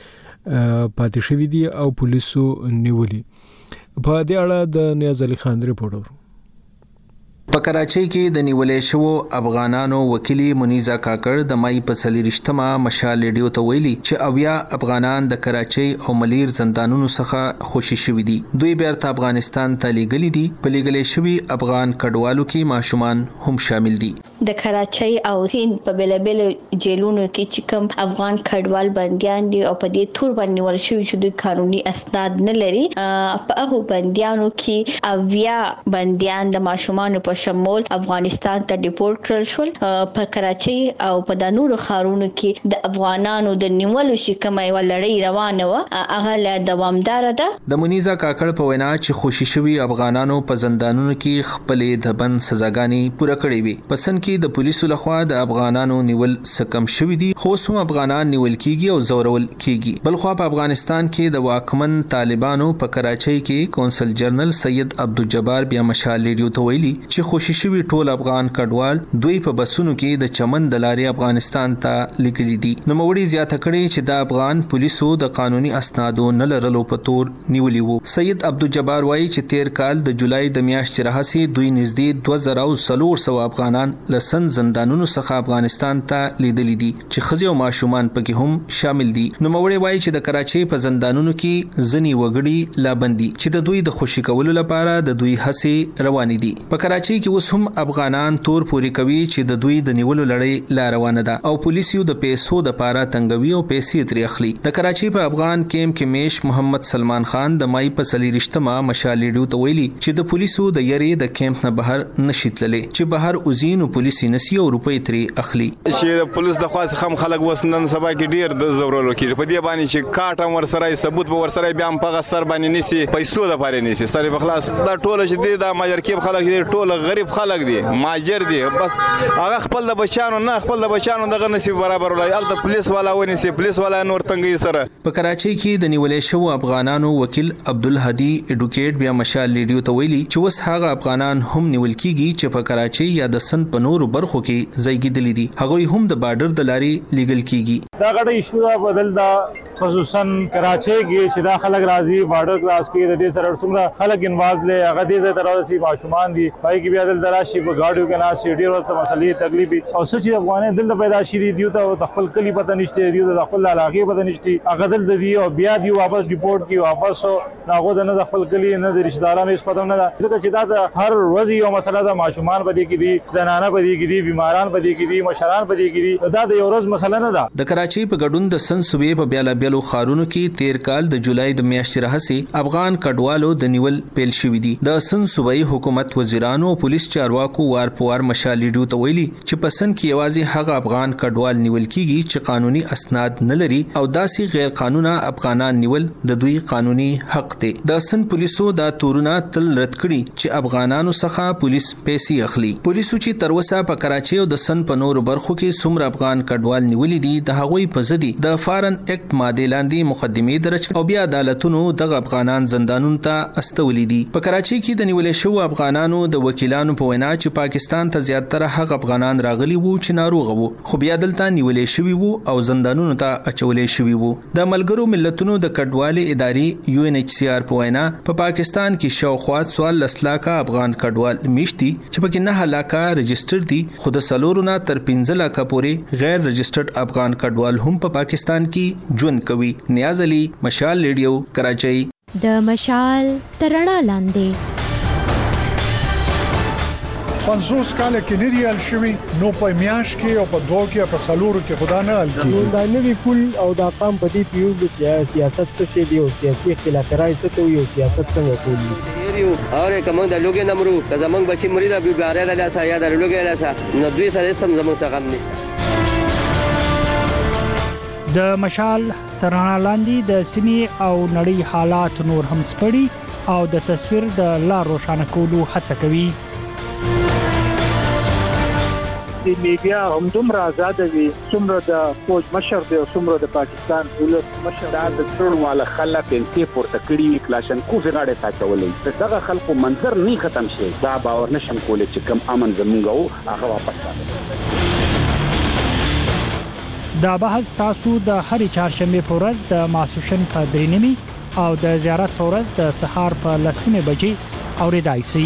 کې پاتې شوي دي او پولیسو نیولي. په دې اړه د نیاز علي خان ریپورت ورو. په کراچۍ کې د نیولې شو افغانانو وکیل منیزا کاکړ د مای په 23مه مشال ریډیو ته ویلي چې اویا افغانان د کراچۍ او ملیر زندانونو څخه خوشي شوي دي. دوی بیرته افغانستان ته لیږلي دي. په لیږلې شوي افغان کډوالو کې ماشومان هم شامل دي. د کراچۍ او سند په بلبل جیلونو کې چې کوم افغان کډوال بنديان دي او په دې تور باندې ورشي چې د قانوني اسناد نه لري، په هغه بنديانو کې اویا بنديان د ماشومان په شمول افغانستان ته ډیپورټ کړل شول. په کراچۍ او په د نورو خارونو کې د افغانانو د نیولو شکمه یو لړۍ روانه و، هغه لا دوامدار ده. د منیزا کاکړ په وینا چې خوشي شوي افغانانو په زندانونو کې خپلې د بند سزاګانې پوره کړې وي. پسند کې د پولیسو لخوا د افغانانو نیول سکم شوي دي، خو هم افغانان نیول کیږي او زورول کیږي. بلخوا په افغانستان کې د واکمن طالبانو په کراچۍ کې کونسل جنرال سید عبدالجبار بیا مشال ریډیو ته ویلي چې خوشي شوي ټول افغان کډوال دوی په بسونو کې د چمن د لارې افغانستان ته لیږلي دي. نوموړي زیاته کړې چې د افغان پولیسو د قانوني اسنادو نه لرلو په تور نیولي وو. سید عبدالجبار وایي چې تیر کال د جولای د میاشتې راهیسې دوی نږدې 2400 افغانان له د سن زندانونو څخه افغانستان ته لیدلې دي چې خزي او ماشومان پکې هم شامل دي. نو موري وایي چې د کراچۍ په زندانونو کې ځنی وګړي لا بندي چې د دوی د خوشي کولو لپاره د دوی هڅې روانې دي. په کراچۍ کې اوس هم افغانان تور پوري کوي چې د دوی د نیولو لړۍ لا روانه ده او پولیسو د پیسو د پاره تنګوي او پیسې ترې اخلي. د کراچۍ په افغان کیمپ کې میش محمد سلمان خان د مای په سلی رښتما مشال ریډیو ته ویلي چې د پولیسو د یری د کیمپ نه بهر نشي تللی چې بهر اوزین او پولیسي نسی او روپۍ ترې اخلي. چې پولیس د خاص خم خلک وسنن سبا کې ډیر د زورولو کې په دې باندې چې کاټ ور سره ثبوت به ور سره بیا هم په سر باندې نسی پیسو د پاره نسی سره بخلاص دا ټوله چې د ماجر کې خلک دي ټوله غریب خلک دي ماجر دي بس هغه خپل د بچانو نه خپل د بچانو دغه نصیب برابر ولای الته پولیس والا ونی سي پولیس والا نور تنګي سره. په کراچۍ کې د نیولې شو افغانانو وکیل عبدالهادي اډوکیټ بیا مشال ریډیو ته ویلي چې وس هغه افغانان هم نیول کیږي چې په کراچۍ یا د سند په نورو برخو کې ځایګیدلې دي هغه هم د بارډر د لارې لیګل کیږي. دا غټه ایشو دا بدل دا خصوصا کراچۍ کې چې دا خلک راځي بارډر کراس کې د دې سره څومره خلک انوالو لې هغه دې زه تراسي ماشومان دي پای کې بیا دل دراشي په گاډیو کې نه سي ډیر ورته مسلې تکلیف او سچ افغانان دل پیدا شي دیو ته خپل کلی پته نشته دیو ته خپل علاقه پته نشته هغه دل دی او بیا دی واپس ریپورت کی واپس هغه نه خپل کلی نه د رشتہ دارانو هیڅ پته نه ځکه چې دا هر ورځ یو مسله ده ماشومان پدې کې دي زنانه پدې کې دي بیماران پدې کې دي مشران پدې کې دي دا د یو ورځ مسله نه ده. د کراچۍ په ګډون د سن صوبې په بیاله بیلو خارونو کې 13 کال د جولای د میاشتې راهسي افغان کډوالو د نیول پیل شوې دي. د سن صوبایي حکومت وزیرانو او پولیس چارواکو وار په وار مشال ریډیو ته ویلي چې په سن کې یوازې هغه افغان کډوال نیول کیږي چې قانوني اسناد نه لري او داسې غیر قانوني افغانان نیول د دوی قانوني حق دی. د سن پولیسو دا تورونه تل رد کړي چې افغانانو څخه پولیس پیسې اخلي. پولیسو چې تر اوسه په کراچۍ او د سن په نورو برخو کې څومره افغان کډوال نیولې دي د هغوی په ضد د فارن اکټ ماده لاندې مقدمې درج او بیا عدالتونو دغه افغانان زندانونو ته استولې دي. په کراچۍ کې د نیولې شو افغانانو د وکیلانو په وینا چې پاکستان ته زیاتره هغه افغانان راغلي وو چې ناروغ وو خو بیا دلته نیولې شوی وو او زندانونو ته اچولې شوی وو. د ملګرو ملتونو د کډوالۍ ادارې UNHCR په وینا په پاکستان کې شاوخوا 14 لکه افغان کډوال میشتي چې پکې 9 لکه رجسټر دي خو د سلورونه تر 15 لکه پورې غیر رجسټرډ افغان کډوال هم په پاکستان کې ژوند کوي. نیاز علي مشال ریډیو کراچۍ. د مشال ترڼا لاندې 50 کال کې نه دی ال شوی نو په میاش کې او په دوه کې په سلورو کې خدا نه ال کی دا نوی پول او دا قام په دې پیو چې سیاست څه شي دی او سیاسي اختلافات څه ته یو سیاست څنګه کوي یو اور کوم د لوګي نمرو که زمنګ بچي مرید به باره د لاسه یا د لوګي لاسه نو دوی سره سم زمنګ څخه هم نشته. د مشال ترانه لاندې د سیمې او نړۍ حالات نور هم سپړي او د تصویر د لار روښانه کولو هڅه کوي. د میډیا هم دومره آزاد وي څومره د فوج مشر دی او څومره د پاکستان دولت مشر د ټول والا خلک انتي پورته کړی کلاشن کو زغاړه تا چولې دغه خلکو منظر نه ختم شي دا باور نشم کولای چې کم امن زمونږ هغه واپس راځي. دا بحث تاسو د هرې چهارشنبه په ورځ د ماسوشن په 3:30 او د زیارت په ورځ د سهار په 10:00 بجې اوریدای شئ.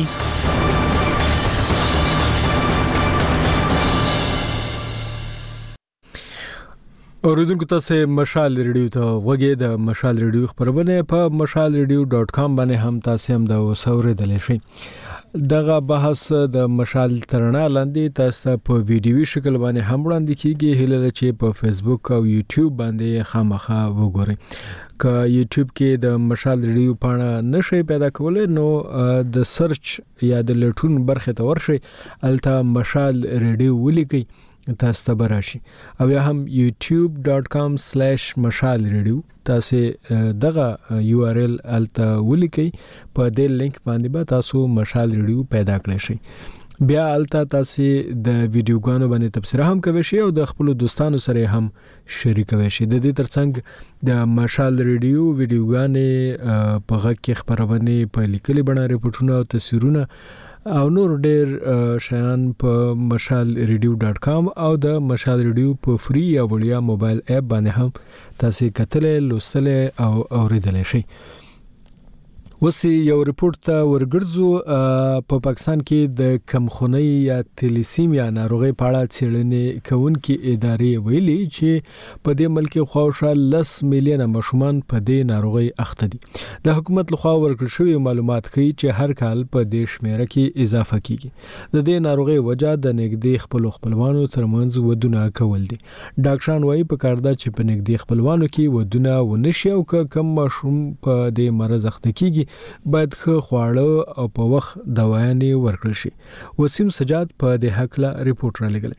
اوریدونکو تاسو مشال ریډیو ته وګورئ. د مشال ریډیو خبرونه په mashalradio.com باندې هم تاسو هم دا وسوریدل شئ. دغه بحث د مشال ترڼا لاندې تاسو په ویډیوي شکل باندې هم وړاندې کیږي هله چې په فیسبوک او یوټیوب باندې خامخا وګورئ. که یوټیوب کې د مشال ریډیو پاڼه نشي پیدا کولای نو د سرچ یا د لټون برخه ته ورشي الته مشال ریډیو ولیکئ تاسو ته براشي او یا هم youtube.com/mashalradio تاسو دغه URL الته ولیکئ په دې لینک باندې به تاسو مشال ریډیو پیدا کړئ شئ. بیا الته تاسو د ویډیوګانو باندې تبصره هم کوي شئ او د خپل دوستانو سره هم شریکوي شئ. د دې ترڅنګ د مشال ریډیو ویډیوګانې په غږ کې خبرونه په لیکلي بڼه ریپورتونه او تصویرونه او نور ډیر شیان په mashalradio.com او د مشال ریډیو په فری یا وړیا موبایل اپ باندې هم تاسو کتل لوستل او اوریدل شئ. اوس یو ریپورت ته ورګرځو په پاکستان کې د کمخونی یا تلیسیمیا ناروغي په اړه څېړنې کوونکې ادارې ویلي چې په دې ملک کې خواوشا 10 میلیون ماشومان په دې ناروغي اخته دي. د حکومت لخوا ورکړل شوی معلومات ښیي چې هر کال په دې شمیره کې اضافه کیږي. د دې ناروغي وجہ د نږدې خپلوانو ترمنځ ودونه کول دي. ډاکټران وايي په کار ده چې په نږدې خپلوانو کې ودونه ونشي او کم ماشوم په دې مرز اخته کیږي باید ښه خواړه او په وخت دوايانې ورکړل شي. وسیم سجاد په دې حق لا ریپورت را لګل.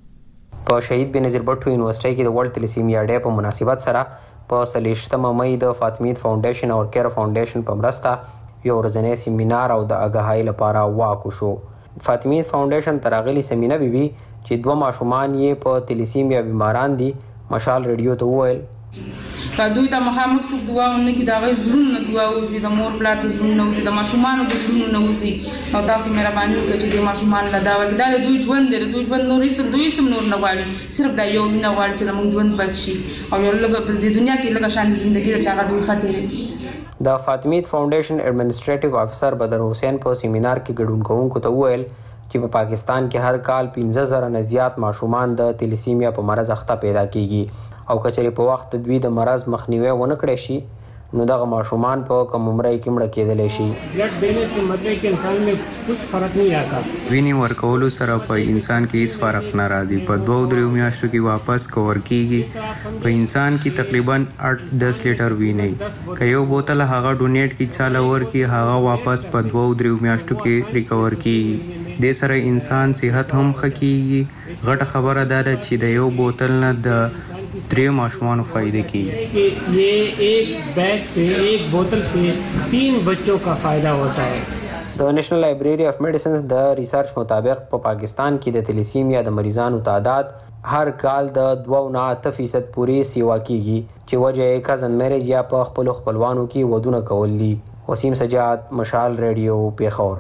په شهید بنظیر بټو یونیورسيټي کې د ورلد تلیسیمیا ډے په مناسبت سره په 23 مې د فاطمید فاونډیشن او کیر فاونډیشن په مرسته یو ورځنی سیمینار او د اګاهی لپاره واکو شو. فاطمید فاونډیشن تراغلی سیمینار بیبي چې 2 ماشومان یې په تلیسیمیا بیماران دي مشال ریډیو ته وویل دوی ته مخامخ څوک دعا ونه کې دا غي زړونه دعا وزي د مور پلار د زړونه وزي د ماشومان د زړونه وزي او تاسو مهرباني وکړئ چې د ماشومان له دا وکړه دا دوی ژوند دی دوی ژوند نور هیڅ نور نه غواړي صرف دا یو نه غواړي چې موږ ژوند بچي او یو لږه په دې دنیا کې لږه شان ژوندۍ د چاغه دوی خاطر. د فاطمید فاونډیشن ایڈمنسټریټیو افسر بدر حسین په سیمینار کې ګډون کوونکو ته وویل چې په پاکستان کې هر کال 15000 نه زیات ماشومان د تلیسیمیا په مرز اخته پیدا کیږي او کچري په وخت دوی د مرز مخنیوي ونه کړی شي نو دغه ماشومان په کم عمره کې مړه کېدلی شي. بلډ دینے سے مطلب کہ انسان میں کچھ فرق نہیں آتا. ویني ورکولو سره په انسان کې هیڅ فرق نه راځي. په 2-3 میاشتو کې واپس کور کیږي. په انسان کې تقریبا 8-10 لیټر ویني. که یو بوتل هغه ډونیټ کی چاله ورکی هغه واپس په 2-3 میاشتو کې ریکور کیږي. د سره انسان صحت هم خکېږي. غټه خبره ده چې د یو بوتل نه د 3 ماشومانو فائدې کیږي. یہ ایک بیگ سے ایک بوتل سے 3 بچوں کا فائدہ ہوتا ہے. د نېشنل لایبرری اف میډیسنز د ریسرچ مطابق په پاکستان کې د تلیسیمیا د مریضانو تعداد هر کال د 2.8% پورې سیوا کیږي چې وجه یې کزن میریج یا په خپلوانو کې ودونه کول دي. وسیم سجاد مشال ریډیو پیښور.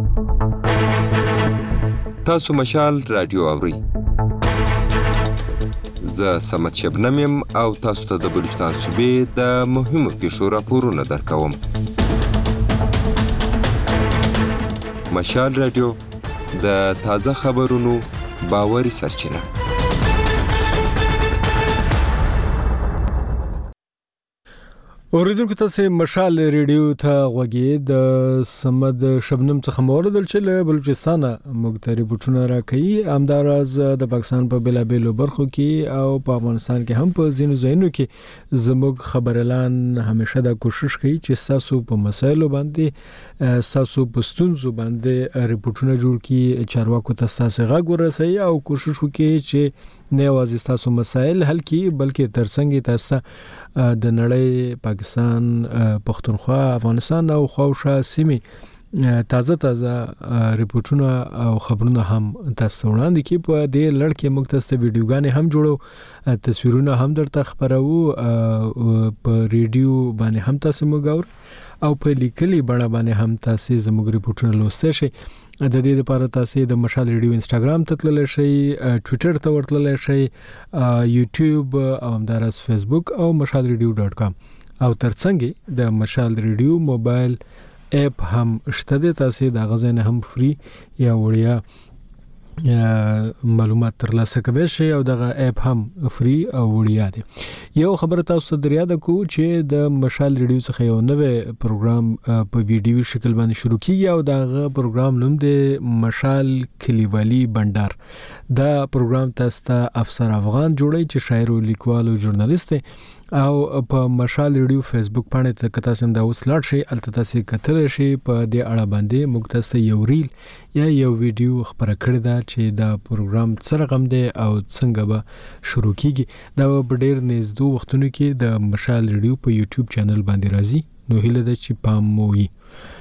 تاسو مشال رادیو اورئ. زه سمت شبنم یم او تاسو ته د بلوچستان صوبې د مهمو پیښو راپورونه درکوم. مشال رادیو د تازه خبرونو باوري سرچینه. اوریدونکو تاسو مشال ریډیو ته غوږی د سمد شبنم څخه موردل چې له بلوچستان موږ ته ریپورتونه راکړي. همداراز د پاکستان په بلابلو برخو کې او په افغانستان کې هم په ځینو ځایونو کې زموږ خبرلان همیشه دا کوشش کوي چې تاسو په مسایلو باندې تاسو په ستونزو باندې ریپورتونه جوړ کړي چارواکو ته تاسو غږ ورسوي او کوشش وکړي چې نه یوازې تاسو مسایل حل کړي بلکې ترڅنګ تاسو د نړۍ پاکستان پښتونخوا افغانستان او خوشا سیمې تازه ریپورتونه او خبرونه هم تاسو وړاندې کې په دې لړ کې موږ تاسو ویډیوګانې هم جوړو تصویرونه هم درته خبرو په ریډیو باندې هم تاسو موږ او په لیکلي بڼه باندې هم تاسو زموږ ریپورتونه لوستئ شئ. د دې لپاره تاسو د مشال ریډیو انستګرام ته تللی شئ، ټوئیټر ته ورتللی شئ، یوټیوب او همدارس فیسبوک او mashalradio.com او ترڅنګ د مشال ریډیو موبایل اپ هم شته د تاسو د غزنه هم فری یا وړیا معلومات ترلاسه کوي شي او دغه اپ هم فری او وړیا دي. یو خبره تاسو ته دریا د کو چې د مشال ریډیو څخه یو نوې پروګرام په ویډیو شکل باندې شروع کیږي او دغه پروګرام نوم دی مشال کلیوالي بندر. دا پروګرام تاسو ته افسر افغان جوړي چې شاعر او لیکوال او ژورنالیست او په مشال ریډیو فیسبوک باندې ته کتا سم دا وسلاټ شي الته تاسو کتل شي په دې اړه باندې موږ تاسو یو ریل یا یو ویډیو خبره کړی دا چې دا پروګرام سره غم دی او څنګه به شروع کیږي. دا په ډیر نږدې وختونو کې د مشال ریډیو په یوټیوب چینل باندې راځي نو هیله ده چې پام مو وي.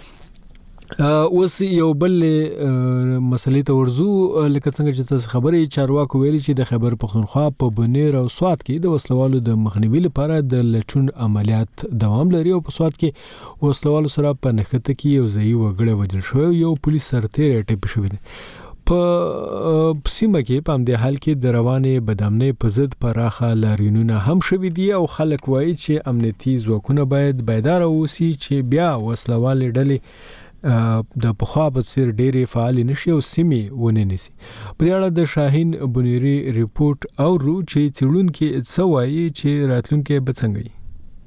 اوس یو بل مسلې ته ورزو لکه څنګه چې تاسو خبرې چارواکو ویلي چې د خیبر پختونخوا په بنیر او سوات کې د وسلوالو د مخنیوي لپاره د لټون عملیات دوام لري او په سوات کې وسلوالو سره په نښته کې یو ځای وګړی وژل شو، یو پولیس سرتیر ټیپ شوی دی. په سیمه کې په همدې حال کې د روانې بدامنۍ په ضد پراخه لاریونونه هم شوي دي او خلک وایي چې امنیتي ځواکونه باید بیدار اوسي چې بیا وسلوالې ډلې د پخوا په څیر ډېرې فعال نشي او سیمې ونه نیسي. په دې اړه د شاهین بنيري ریپورت اورو چې څېړونکي څه وایي چې راتلونکي به څنګه وي.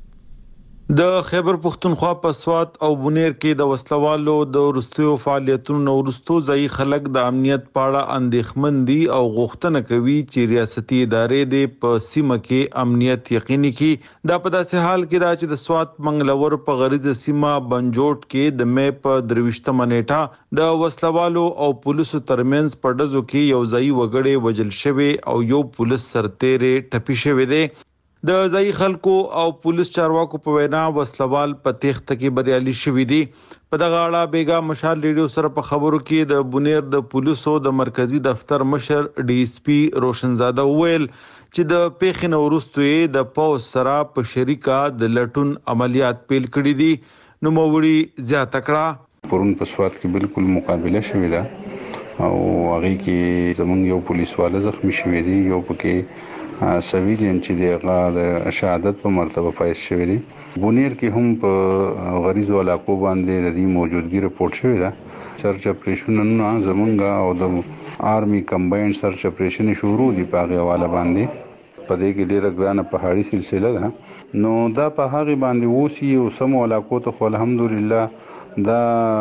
د خیبر پختونخوا په سوات او بونیر کې د وسلوالو د ورستیو فعالیتونو ورستو ځای خلک د امنیت پاړه اندېښمن دي او غوښتنه کوي چې ریاستي ادارې د په سیمه کې امنیت یقیني کړي. دا په داسې حال کې دا چې د سوات منګلور په غریزه سیمه بنجوټ کې د مې په 23 نیټه د وسلوالو او پولیسو ترمنځ په ډزو کې یو ځای وګړي وجل شوی او یو پولیس سرتېره ټپي شوی دی. د ځای خلکو او پولیس چارواکو په وینا وسلوال په تخته کې بریالي شوي دي. په دغه اړه بیګا مشال ریډیو سره په خبرو کې د بونیر د پولیسو د مرکزی دفتر مشر ډي اس پی روشنزاده ویل چې د پیښې نو وروسته د پوس سره په شریکه د لټون عملیات پیل کړي دي. نو موړي زیاته کړه پرون په سوات کې بالکل مقابله شوې ده او هغه کې زمونږ یو پولیس والا زخمی شوی دی، یو پکې سویلین چې د شهادت په مرتبه فایز شوی دی. بونیر کې هم په غریزو علاقو باندې د دې موجودګي رپورت شوی ده. سرچ اپریشنونه زمونږ او د آرمی کمباینډ سرچ اپریشن شروع دي په هغه حواله باندې. په دې کې ډیره ګرانه پهاړي سلسله ده، نو دا په هغه باندې وسی او سمو علاقو ته الحمدلله دا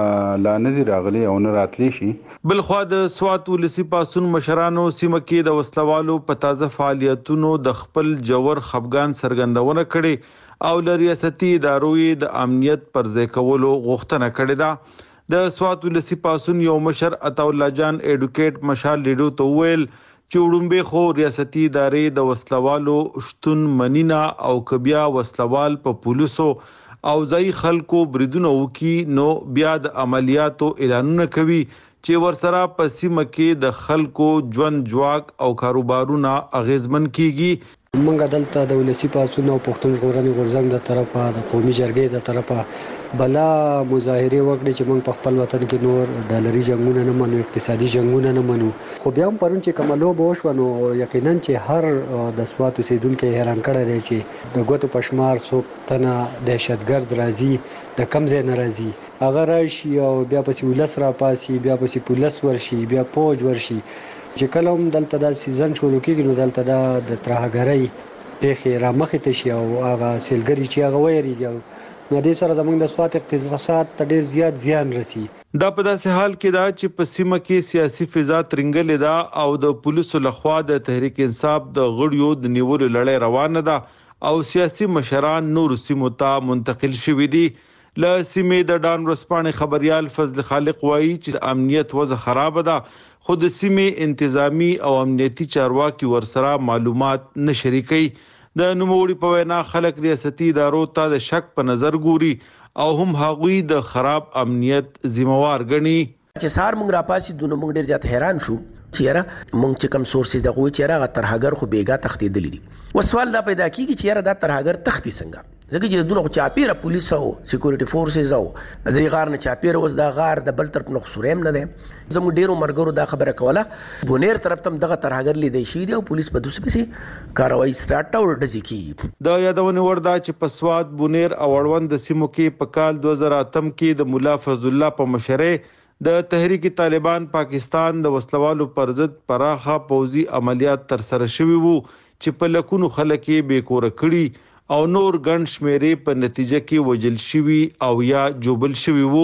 لانه راغلي او نه راتلی شي. بلخوا د سوات ولسی پاسون مشرانو سیمه کې د وسلوالو په تازه فعالیتونو د خپل جوور خفګان سرګندونه کړي او د ریاستي ادارو د امنیت پر ځای کولو غوښتنه کړې ده. د سوات ولسی پاسون یو مشر عطا الله جان اډوکیټ مشال لیډو ته ویل چې وړومبه خو ریاستي ادارې د وسلوالو شتون منینا او کبیا وسلوال په پولیسو او ځای خلکو بریدونه وکي نو بیا د عملیاتو اعلانونه کوي چې ورسره په سیمه کې د خلکو ژوند جواک او کاروبارونه اغیزمن کیږي. منګه دلته د ولسی پاسون او پښتون ژغورنې غورځنګ د طرفه د قومي جرګې د طرفه بلا مظاهره وکړي چې موږ په خپل وطن کې نور ډالري جنگونه نه منو، اقتصادي جنگونه نه منو. خو بیا هم پرون چې کوملو بوښ ونو یقینا چې هر د سوات اوسیدونکو حیران کړی دی چې د ګوتو پشمار څوک تنه دهشتګرد راځي د کم ځای نه راځي، هغه راشي او بیا پسې ولس را پاسي، بیا پسې پولیس ورشي، بیا فوج ورشي. چې کله هم دلته دا سیزن شروع کیږي نو دلته د ترهګرۍ پیښې را مخې ته شي او هغه سیلګري چې هغه ویریږي نو دې سره زموږ د سوات اقتصاد ته ډیر زیات زیان رسی. دا په داسې حال کې دا چې په سیمه کې سیاسي فضا ترنګلې ده او د پولیسو لخوا د تحریک انصاف د غړیو د نیولو لړۍ روانه ده او سیاسي مشران نور سیمو ته منتقل شوي دي. له سیمې د ډان ورسپانې خبريال فضل خالق وایي چې امنیت وضع خراب ده، خو د سیمې انتظامی او امنیتي چارواکي ورسره معلومات نه شریکي. د نوموړي په وینا خلک ریاستي ادارو ته د شک په نظر ګوري او هم هغوی د خراب امنیت ذمہوار ګڼي. چې سار مونږ را پاسې دونه مونږ ډیر زیات حیران شو چې یاره مونږ چې کم سورسز دغه چې یاره ترهګر خو بیګا تختیدلی دي. وسوال دا پیدا کیږي چې یاره دا ترهګر تختی څنګه، ځکه چې دونه چاپیره پولیس او سکیورټي فورسز او د غار نه چاپیره وس دا غار د بل طرف نو سوریم نه ده. زموږ ډیرو مرګرو دا خبره کوله بونیر طرف تم دغه ترهګر لیدای شي دی او پولیس په دوسه پسې کاروایی سٹارټ او ډزې کی. د یادونه وردا چې په سوات بونیر او اړوند د سیمو کې په کال 2008 کې د مولا فضل الله په مشرۍ د تحریک طالبان پاکستان د وسلوالو پر ضد پراخه پوځي عملیات تر سره شوي وو چې په لکونو خلک یې بیکور کړي او نور ګڼ شمیرې په نتیجه کې وجل شوي او یا جوبل شوي وو.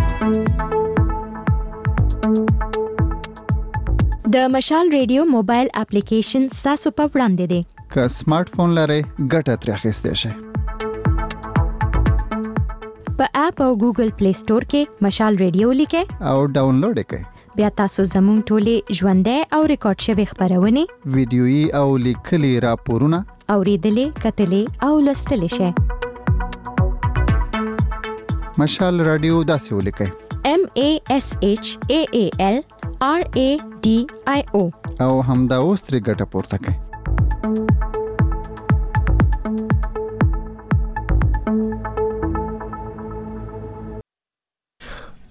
د مشال ریډیو موبایل اپلیکیشن تاسو په وړاندې دی که سمارټ فون لرئ ګټه ترې اخیستی شئ. په اپ او ګوګل پلی سٹور کې مشال ریډیو لیکئ او ډاونلوډ کړئ. بیا تاسو زموږ ټولې ژوندۍ او ریکارډ شوی خبرونه ویډیويي او لیکلي راپورونه اوریدلې کتلې او لوستلې شئ. مشال رادیو داسې ولیکئ MASHAAL RADIO او همدا اوس ترې ګټه پورته کړئ.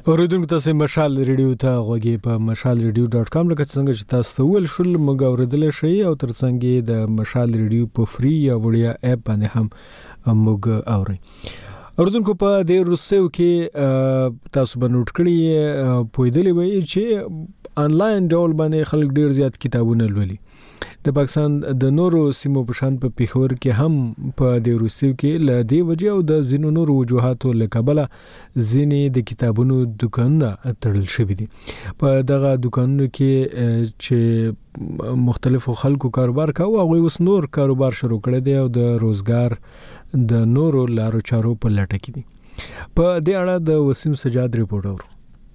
اوریدونکو تاسو مشال ریډیو ته غوږی په mashalradio.com لکه څنګه چې تاسو ول شول موږ اوریدل شي او ترڅنګ د مشال ریډیو په فری یا وړیا اپ باندې هم موږ اوري. اوریدونکو په دې روسو کې تاسو به نوٹ کړئ پویدلې وي چې انلاین ډول باندې خلک ډیر زیات کتابونه لولي. د پاکستان د نورو سیمو په شان په پیښور کې هم په د روسیو کې ل دې وجه او د زینو نورو وجوهاتو لکبله ځینې د کتابونو دکانونه تړل شوي دي. په دغه دکانونو کې چې مختلفو خلکو کاروبار کاوه او اوس نور کاروبار شروع کړی دی او د روزګار د نورو لارو چارو په لټه کې دي. په دې اړه د وسیم سجاد ریپورت اورو.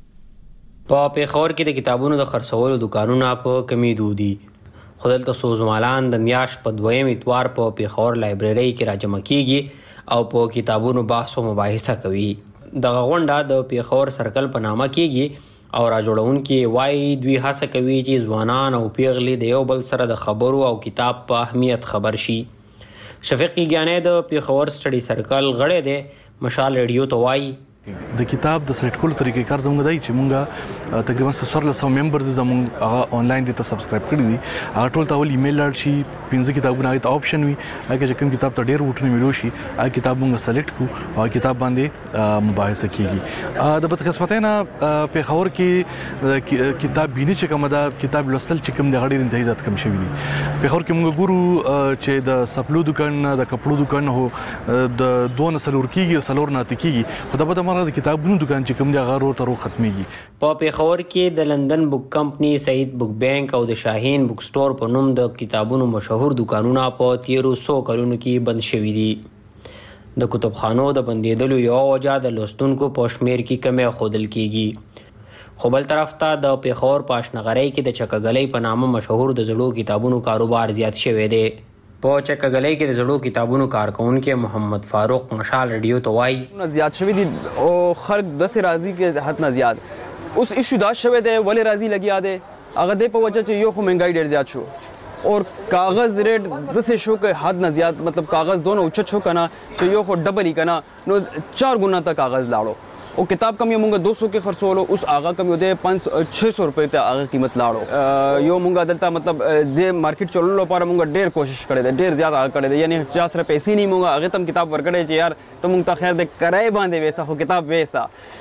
په پیښور کې د کتابونو د خرڅولو دکانونه په کمیدو دي. خدلته سوزمالان د میاش په دویم اتوار په پیښور لایبرری کې راجمع کیږي او په کتابونو بحث او مباحثه کوي. دغه غونډه د پیښور سرکل په نامه کیږي او راجوړونکي وایي دوی هڅه کوي چې ځوانان او پیغلي د یو بل سره د خبرو او کتاب په اهمیت خبر شي. شفیق ګیانې د پیښور سټډي سرکل غړی دی. مشال ریډیو ته وایي د کتاب د سلیکټ کولو طریقې کار زموږ دی چې مونږه تقریبا 1400 ممبرز زموږ هغه آنلاین دي ته سبسکرایب کړی دي. هغه ټول ته ول ایمیل لاړ شي 15 کتابونه هغه ته آپشن وي هغه چې کوم کتاب ته ډیر وټونه ملو شي هغه کتاب مونږه سلیکټ کو او کتاب باندې مباحثه کیږي. د بدقسمتۍ نه پیښور کې کتاب بینی چې کومه دا کتاب لوستل چې کوم د غړي انتهایی ذات کم شوی دي. پیښور کې مونږ ګورو چې د سپلو دکان د کپړو دکان هو د دوه نسلور کیږي سلور نه تکیږي خو دا د کتابونو دکان چې کوم دی هغه تر ختميږي. په پیښور کې د لندن بک کمپنی سعید بک بانک او د شاهین بک سٹور په نوم د کتابونو مشهور دکانونه په 1300 کلونو کې بند شوي دي. د کتابخانو د بندیدلو یو وجه د لوستونکو په شمیر کې کمی ښودل کیږي. خو بل طرف ته د پیښور په اشنغرۍ کې د چکګلۍ په نامه مشهور د زړو کتابونو کاروبار زیات شوی دی. په چکګلۍ کې د زړو کتابونو کارکونکو محمد فاروق مشال ریډیو ته وایي زیات شوی دي او خلک د سه راضي کې حد نه زیات اوس ایشو دا شوی دی ولې راضي لګیا دی هغه د په وجه چې یو خو مهنګای ډیر زیات شو اور کاغذ ریټ د سه شو کې حد نه زیات مطلب کاغذ دونوں اوچت شو کنه چې یو خو ډبل ہی کنه نو 4 گنا تک کاغذ لاړو او کتاب کم یو مونږ 200 کې خرڅولو اوس هغه کم یو د 600 روپے ته هغه قیمت لاړو. یو مونږ دلته مطلب د مارکیټ چولو لپاره مونږ ډیر کوشش کړی دی ډیر زیات کړی دی یعنی 50 سره پیسې نه مونږ هغه تم کتاب ورکړی چې یار ته مونږ ته خیر د کرای باندې ویسا خو کتاب ویسا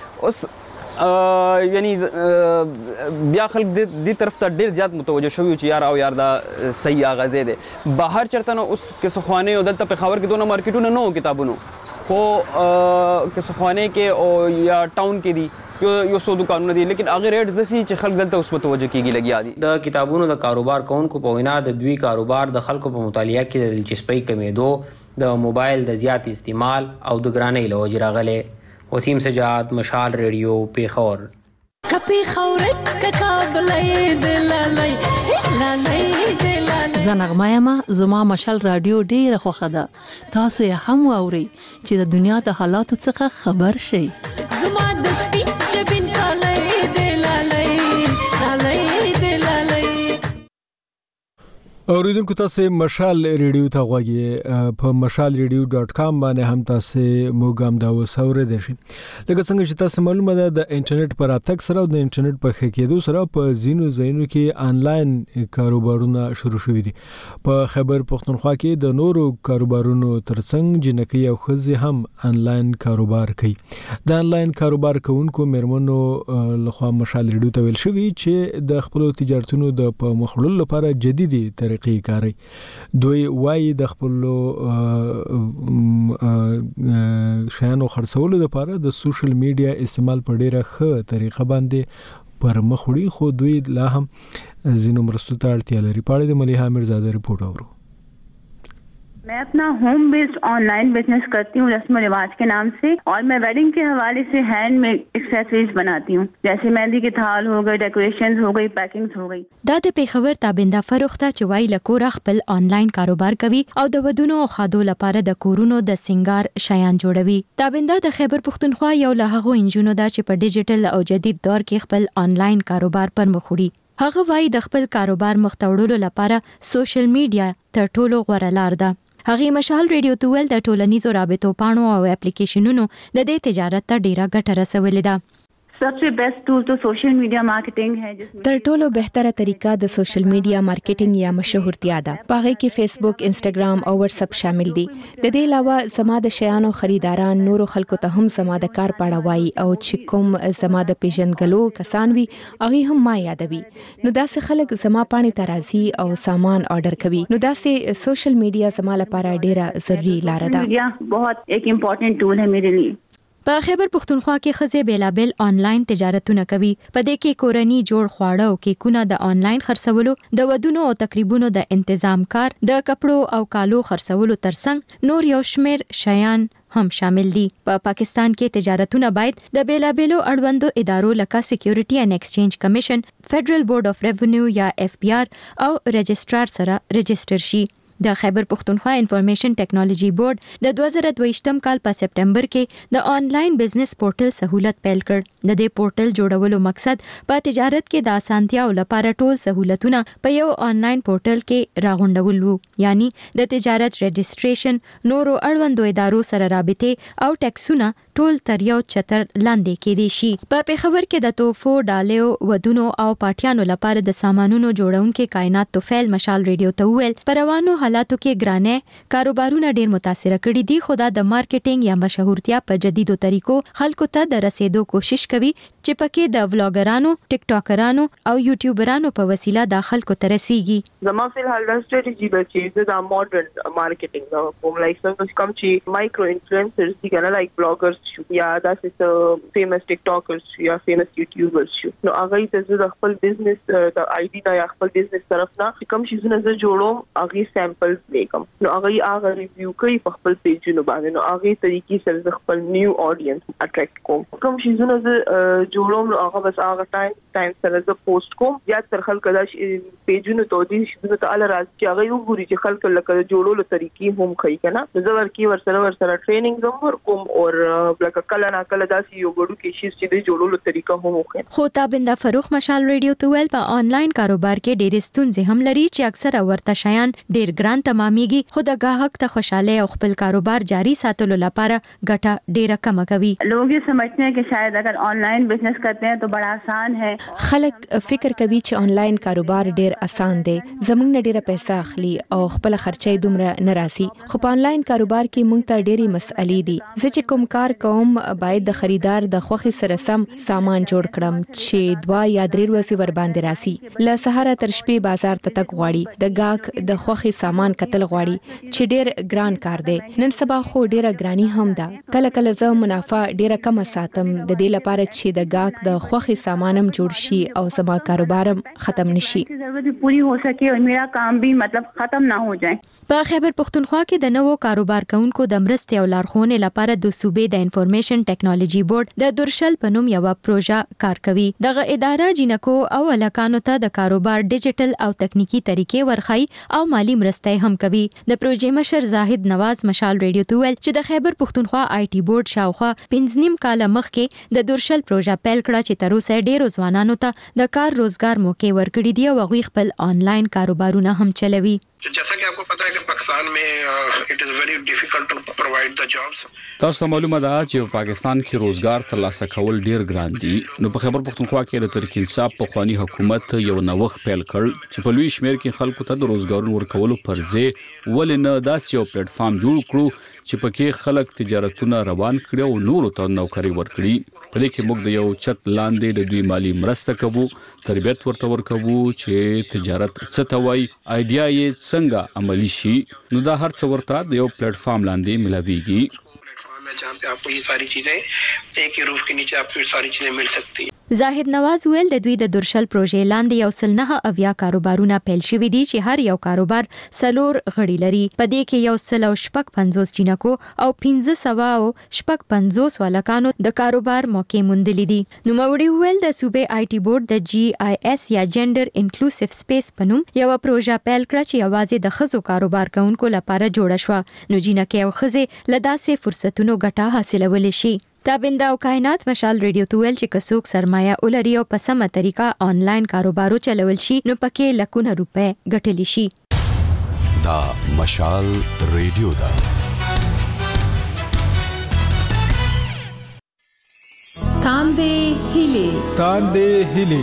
اوس یعنی بیا خلک د طرف ته ډیر زیات متوجه شوی چې یار او یار دا صحیح اغازه دی بهر چرته نو اوس کې سخوانه او دلته په خبر کې دوه مارکیټونه نو کتابونو خو کسخوانه کې او یا ټاون کې دي یو څو دکانونه دي لیکن هغه ریټ زسي چې خلک دلته اوس متوجه کیږي لګیا دي. د کتابونو د کاروبار کوونکو په وینا د دوی کاروبار د خلکو په مطالعه کې د دلچسپۍ کمیدو د موبایل د زیات استعمال او د ګرانۍ له وجې راغلی. وسیم سجاد مشال ریډیو پیښور. کپی خورت ککابلې دلالای لالای دلالای زنغمه ما زما مشال رادیو ډیره خوښه ده تاسو یې هم واورئ چې د دنیا د حالاتو څخه خبر شئ. زما د سپین جبین کالای دلالای لالای دلالای. اوریدونکو تاسو مشال ریډیو ته غوږی په mashalradio.com باندې هم تاسو موږ دا وسوره دي شي. لکه څنګه چې تاسو معلومه ده د انټرنیټ پر اتک سره او د انټرنیټ په خکېدو سره په زینو زینو کې انلاین کاروبارونه شروع شوي دي. په خیبر پښتونخوا کې د نورو کاروبارونو ترڅنګ جنکی او خزي هم انلاین کاروبار کوي. د انلاین کاروبار کوونکو مرمنو لخوا مشال ریډیو ته ویل شوی چې د خپل تجارتونو د په مخړل لپاره جديدي کاری دوی وایي د خپل شیانو خرڅولو لپاره د سوشل میډیا استعمال په ډیره ښه طریقه باندې پر مخ وړي خو دوی لا هم زینو مرستو ته اړتیا لري. پاړې د ملیحه میرزاده ریپورت اورو. मैं अपना home based online business करती हूँ रस्म रिवाज के नाम से और मैं वेडिंग के हवाले से हैंडमेड एक्सेसरीज बनाती हूँ जैसे मेहंदी के थाल हो गए डेकोरेशंस हो गई पैकिंग्स हो गई. دا د پیښور تابنده فروخته چې وای لکور خپل آنلاین کاروبار کوي او د ودونو او خادو لپاره د کورونو د سنگار شیان جوړوي. تابنده د خیبر پښتونخوا یو له هغو انجونو ده چې په ډیجیټل او جدید دور کې خپل آنلاین کاروبار پر مخ وړي. هغه وای د خپل کاروبار مختوړلو لپاره سوشل میډیا تر ټولو غوره لار ده. هغه مشال ریډیو ته ول د ټولنیزو رابطو پاڼو او اپلیکیشنونو د دې تجارت ته ډیره ګټه رسولې ده. सबसे बेस्ट टूल तो सोशल मीडिया मार्केटिंग है जिसमें تر ټولو بهتره طریقه د سوشل میډیا مارکیټینګ یا مشهورتیا ده. پاغه کې فیسبوک، انسټاګرام او واتس اپ شامل دي. د دې علاوه زما د شیانو خریداران نورو خلکو ته هم زما د کار پاړه وایي او چې کوم زما د پیژنګلو کسان وي هغه هم ما یادوي. نو داسې خلک زما پاڼې ته راځي او سامان آرډر کوي. نو داسې سوشل میډیا زما لپاره ډیره ضروري لار ده. میډیا بہت ایک امپورټنٹ ټول ہے میرے لیے. په خیبر پښتونخوا کې خزه بیلابل آنلاین تجارتونه کوي. په دې کې کورنی جوړ خواړه او کیکونه د آنلاین خرڅولو، د ودونو او تقریبونو د تنظیم کار، د کپړو او کالو خرڅولو ترڅنګ نور یو شمیر شیان هم شامل دي. په پاکستان کې تجارتونه باید د بیلابلو اړوندو ادارو لکه سکیورټي اینڈ ایکسچینج کمیشن، فدرل بورډ اف ریونیو یا FBR او رجسټرار سره رجسټر شي. د خیبر پښتونخوا انفارمیشن ټیکنالوژي بورډ د 2022م کال په سپټمبر کې د آنلاین بزنس پورټل سہولت پیل کړ. د دې پورټل جوړولو مقصد په تجارت کې د اسانتیاو لپاره ټول سہولتونه په یو آنلاین پورټل کې راغونډول وو، یعنی د تجارت رجسټریشن، نورو اړوندو ادارو سره رابطه او ټیکسونه ټول تر یو چتر لاندې کېدي شي. په پیښور کې د توفو، ډالیو، ودونو او پاټیانو لپاره د سامانونو جوړونکو کائنات توفیل مشال ریډیو ته ویل پروانو حالاتو کې ګرانه کاروبارونه ډیر متاثر کړي دي، خو دا د مارکیټینګ یا مشهورتیا په جديدو طریقو خلکو ته د رسیدو کوشش کوي چې پکې د ولاګرانو، ټیک ټاکرانو او یوټیوبرانو په وسیله د خلکو ته رسیږي. زما په حال د ستراتیژي بچي د ماډرن مارکیټینګ کوم لایک څنګه کوم چې مایکرو انفلوئنسرز دي کنه لایک بلاګرز یا داسې فیمس ټیک ټاکرز یا فیمس یوټیوبرز نو هغه ته د خپل بزنس د آی ډي نه یا خپل بزنس طرف نه کوم شي زونه جوړوم هغه سیمپلز لیکم نو هغه ریویو کوي په خپل پیجونو باندې نو هغه طریقې سره د خپل نیو اډینس اټریکټ کوم شي زونه جوړوم نو هغه بس هغه ټایم سره ز پوسټ کوم یا تر خلک دا پیجونو ته دي چې د ال راز چې هغه وګوري چې خلک لکه جوړولو طریقې هم کوي کنه زه ورکی ورسره ټریننګ زمور کوم او لکه کله نه کله داسې یو غړو کې شي چې د جوړولو طریقه هم وکړي. خو تابنده فروخ مشال ریډیو ته ویل په آنلاین کاروبار کې ډېر ستونزې هم لري چې اکثره ورته شیان ډېر ګران تمامېږي، خو د گاهک ته خوشاله او خپل کاروبار جاری ساتلو لپاره ګټه ډېره کم کوي. लोग ये समझते हैं कि शायद अगर ऑनलाइन बिजनेस करते हैं तो बड़ा आसान है. خلک فکر کوي چې آنلاین کاروبار ډېر آسان دی، زموږ نه ډېره پیسې اخلي او خپل خرچې دومره نه راسي. خو په آنلاین کاروبار کې موږ ته ډېری مسئلې دي. زه چې کوم کار کوم باید د خریدار د خوخي سره سم سامان جوړ کړم چې 2 یا 3 ورځې ور باندې راسي. له سهار تر شپې بازار ته تک غواړي، د گاهک د خوخي سامان کتل غواړي چې ډېر ګران کار دی. نن سبا خو ډېره ګرانی هم ده. کله کله زه منافع ډېره کم ساتم د دې لپاره چې د گاهک د خوخي سامانم جوړ شي او زما کاروبارم ختم نشي. ضرورت پوری हो सके और मेरा काम भी मतलब ختم ना हो जाए. په خیبر پښتونخوا کې د نوو کاروبار کوونکو د مرستې او لارښوونې لپاره د صوبې د انفارمیشن ټیکنالوژي بورډ د درشل په نوم یو پروژه کار کوي. دغه اداره جنکو او الکانو ته د کاروبار ډیجیټل او تکنیکی طریقې ورخای او مالی مرستې هم کوي. د پروژې مشر زاهد نواز مشال ریډیو ته ویل چې د خیبر پښتونخوا آی ټي بورډ شاوخوا 15 کال مخکې د درشل پروژه پیل کړه چې تر اوسه ډیرو ځوانانو ته د کار روزګار موقع ورکړي دي او هغوی خپل آنلاین کاروبارونه هم چلوي. जैसा कि आपको पता है कि पाकिस्तान में it is very difficult to provide the jobs. تاسو ته معلومه ده چې په پاکستان کې روزګار ترلاسه کول ډیر ګران دي. نو په خیبر پښتونخوا کې د ترکی انصاف په خواني حکومت یو نوښت پیل کړ چې په لوی شمیر کې خلکو ته د روزګارونو ورکولو پر ځای ولې نه داسې یو پلیټ فارم جوړ کړو چې پکې خلک تجارتونه روان کړي او نورو ته نوکری ورکړي. په دې کې موږ د یو چت لاندې د دوی مالی مرسته کوو، تربیت ورته ورکوو چې تجارت څه ته وایي، آیډیا یې څنګه عملی شي. نو دا هر څه ورته د یو پلیټ فارم لاندې ملاويږي जहाँ पे आपको ये सारी चीजें एक ही रूफ के नीचे आपको ये सारी चीजें मिल सकती हैं. زاهد نواز ویل د دوی د درشل پروژې لاندې یو سل نه اویا کاروبارونه پیل شوي دي چې هر یو کاروبار سلور غړي لري. په دې کې یو سل او شپږ 50 جنکو او 1500 او شپږ 50 ولکانو د کاروبار موقع موندلې دي. نو موري ویل د صوبې آی ټي بورډ د GIS یا جندر انکلوسیو سپیس پنوم یو پروژه پیل کړه چې یوازې د خزو کاروبار کوونکو لپاره جوړه شوه. نو جنکه او خزه لداسې فرصتونو ګټه حاصلول شي. تابنده او کائنات مشال ریډیو ته ویل چې کڅوک سرمایه ولري او په سمه طریقه آنلاین کاروبارو چلول شي نو پکې لکونه روپے ګټلی شي. دا مشال ریډیو دا تان تاندې هیلې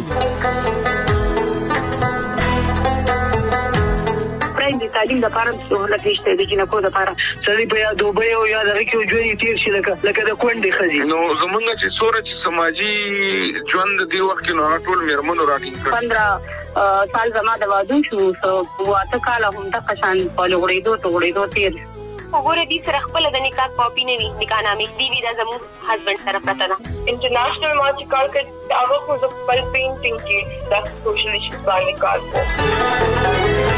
د تعلیم د لپاره سہولت نشته د جنکو د لپاره سړي په یاد دوبه او یاد راکې ژوند تیر شي لکه د کونډې خزي نو زمونږ چې سورج سماجی ژوند دی وخت نو ټول میرمنو راټینګ 15 سال زما د وادو شو واته کال هم د قشان په لوړېدو تیر وګوره دې سره خپل د نکاح کاپی نه وي نکاح نامې دی د زمو هسبند سره پراته ده انټرنیشنل مارچ کار کې هغه خو د خپل پینټینګ کې د سوشل ایشوز باندې کار کوي.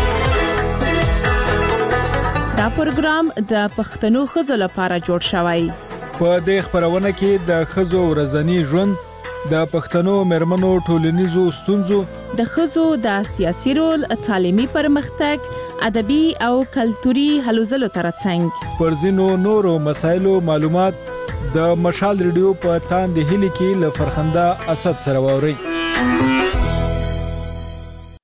دا پروګرام د پښتنو ښځو لپاره جوړ شوی. په دې خبرونه کې د ښځو ورځنی ژوند، د پښتنو مېرمنو ټولنیزو ستونزو، د ښځو د سیاسي رول، تعلیمي پرمختګ، ادبي او کلتوري هلو ځلو ترڅنګ پر ځینو نورو مسایلو معلومات د مشال ریډیو په تاندې هلي کې له فرخنده اسد سره واوري.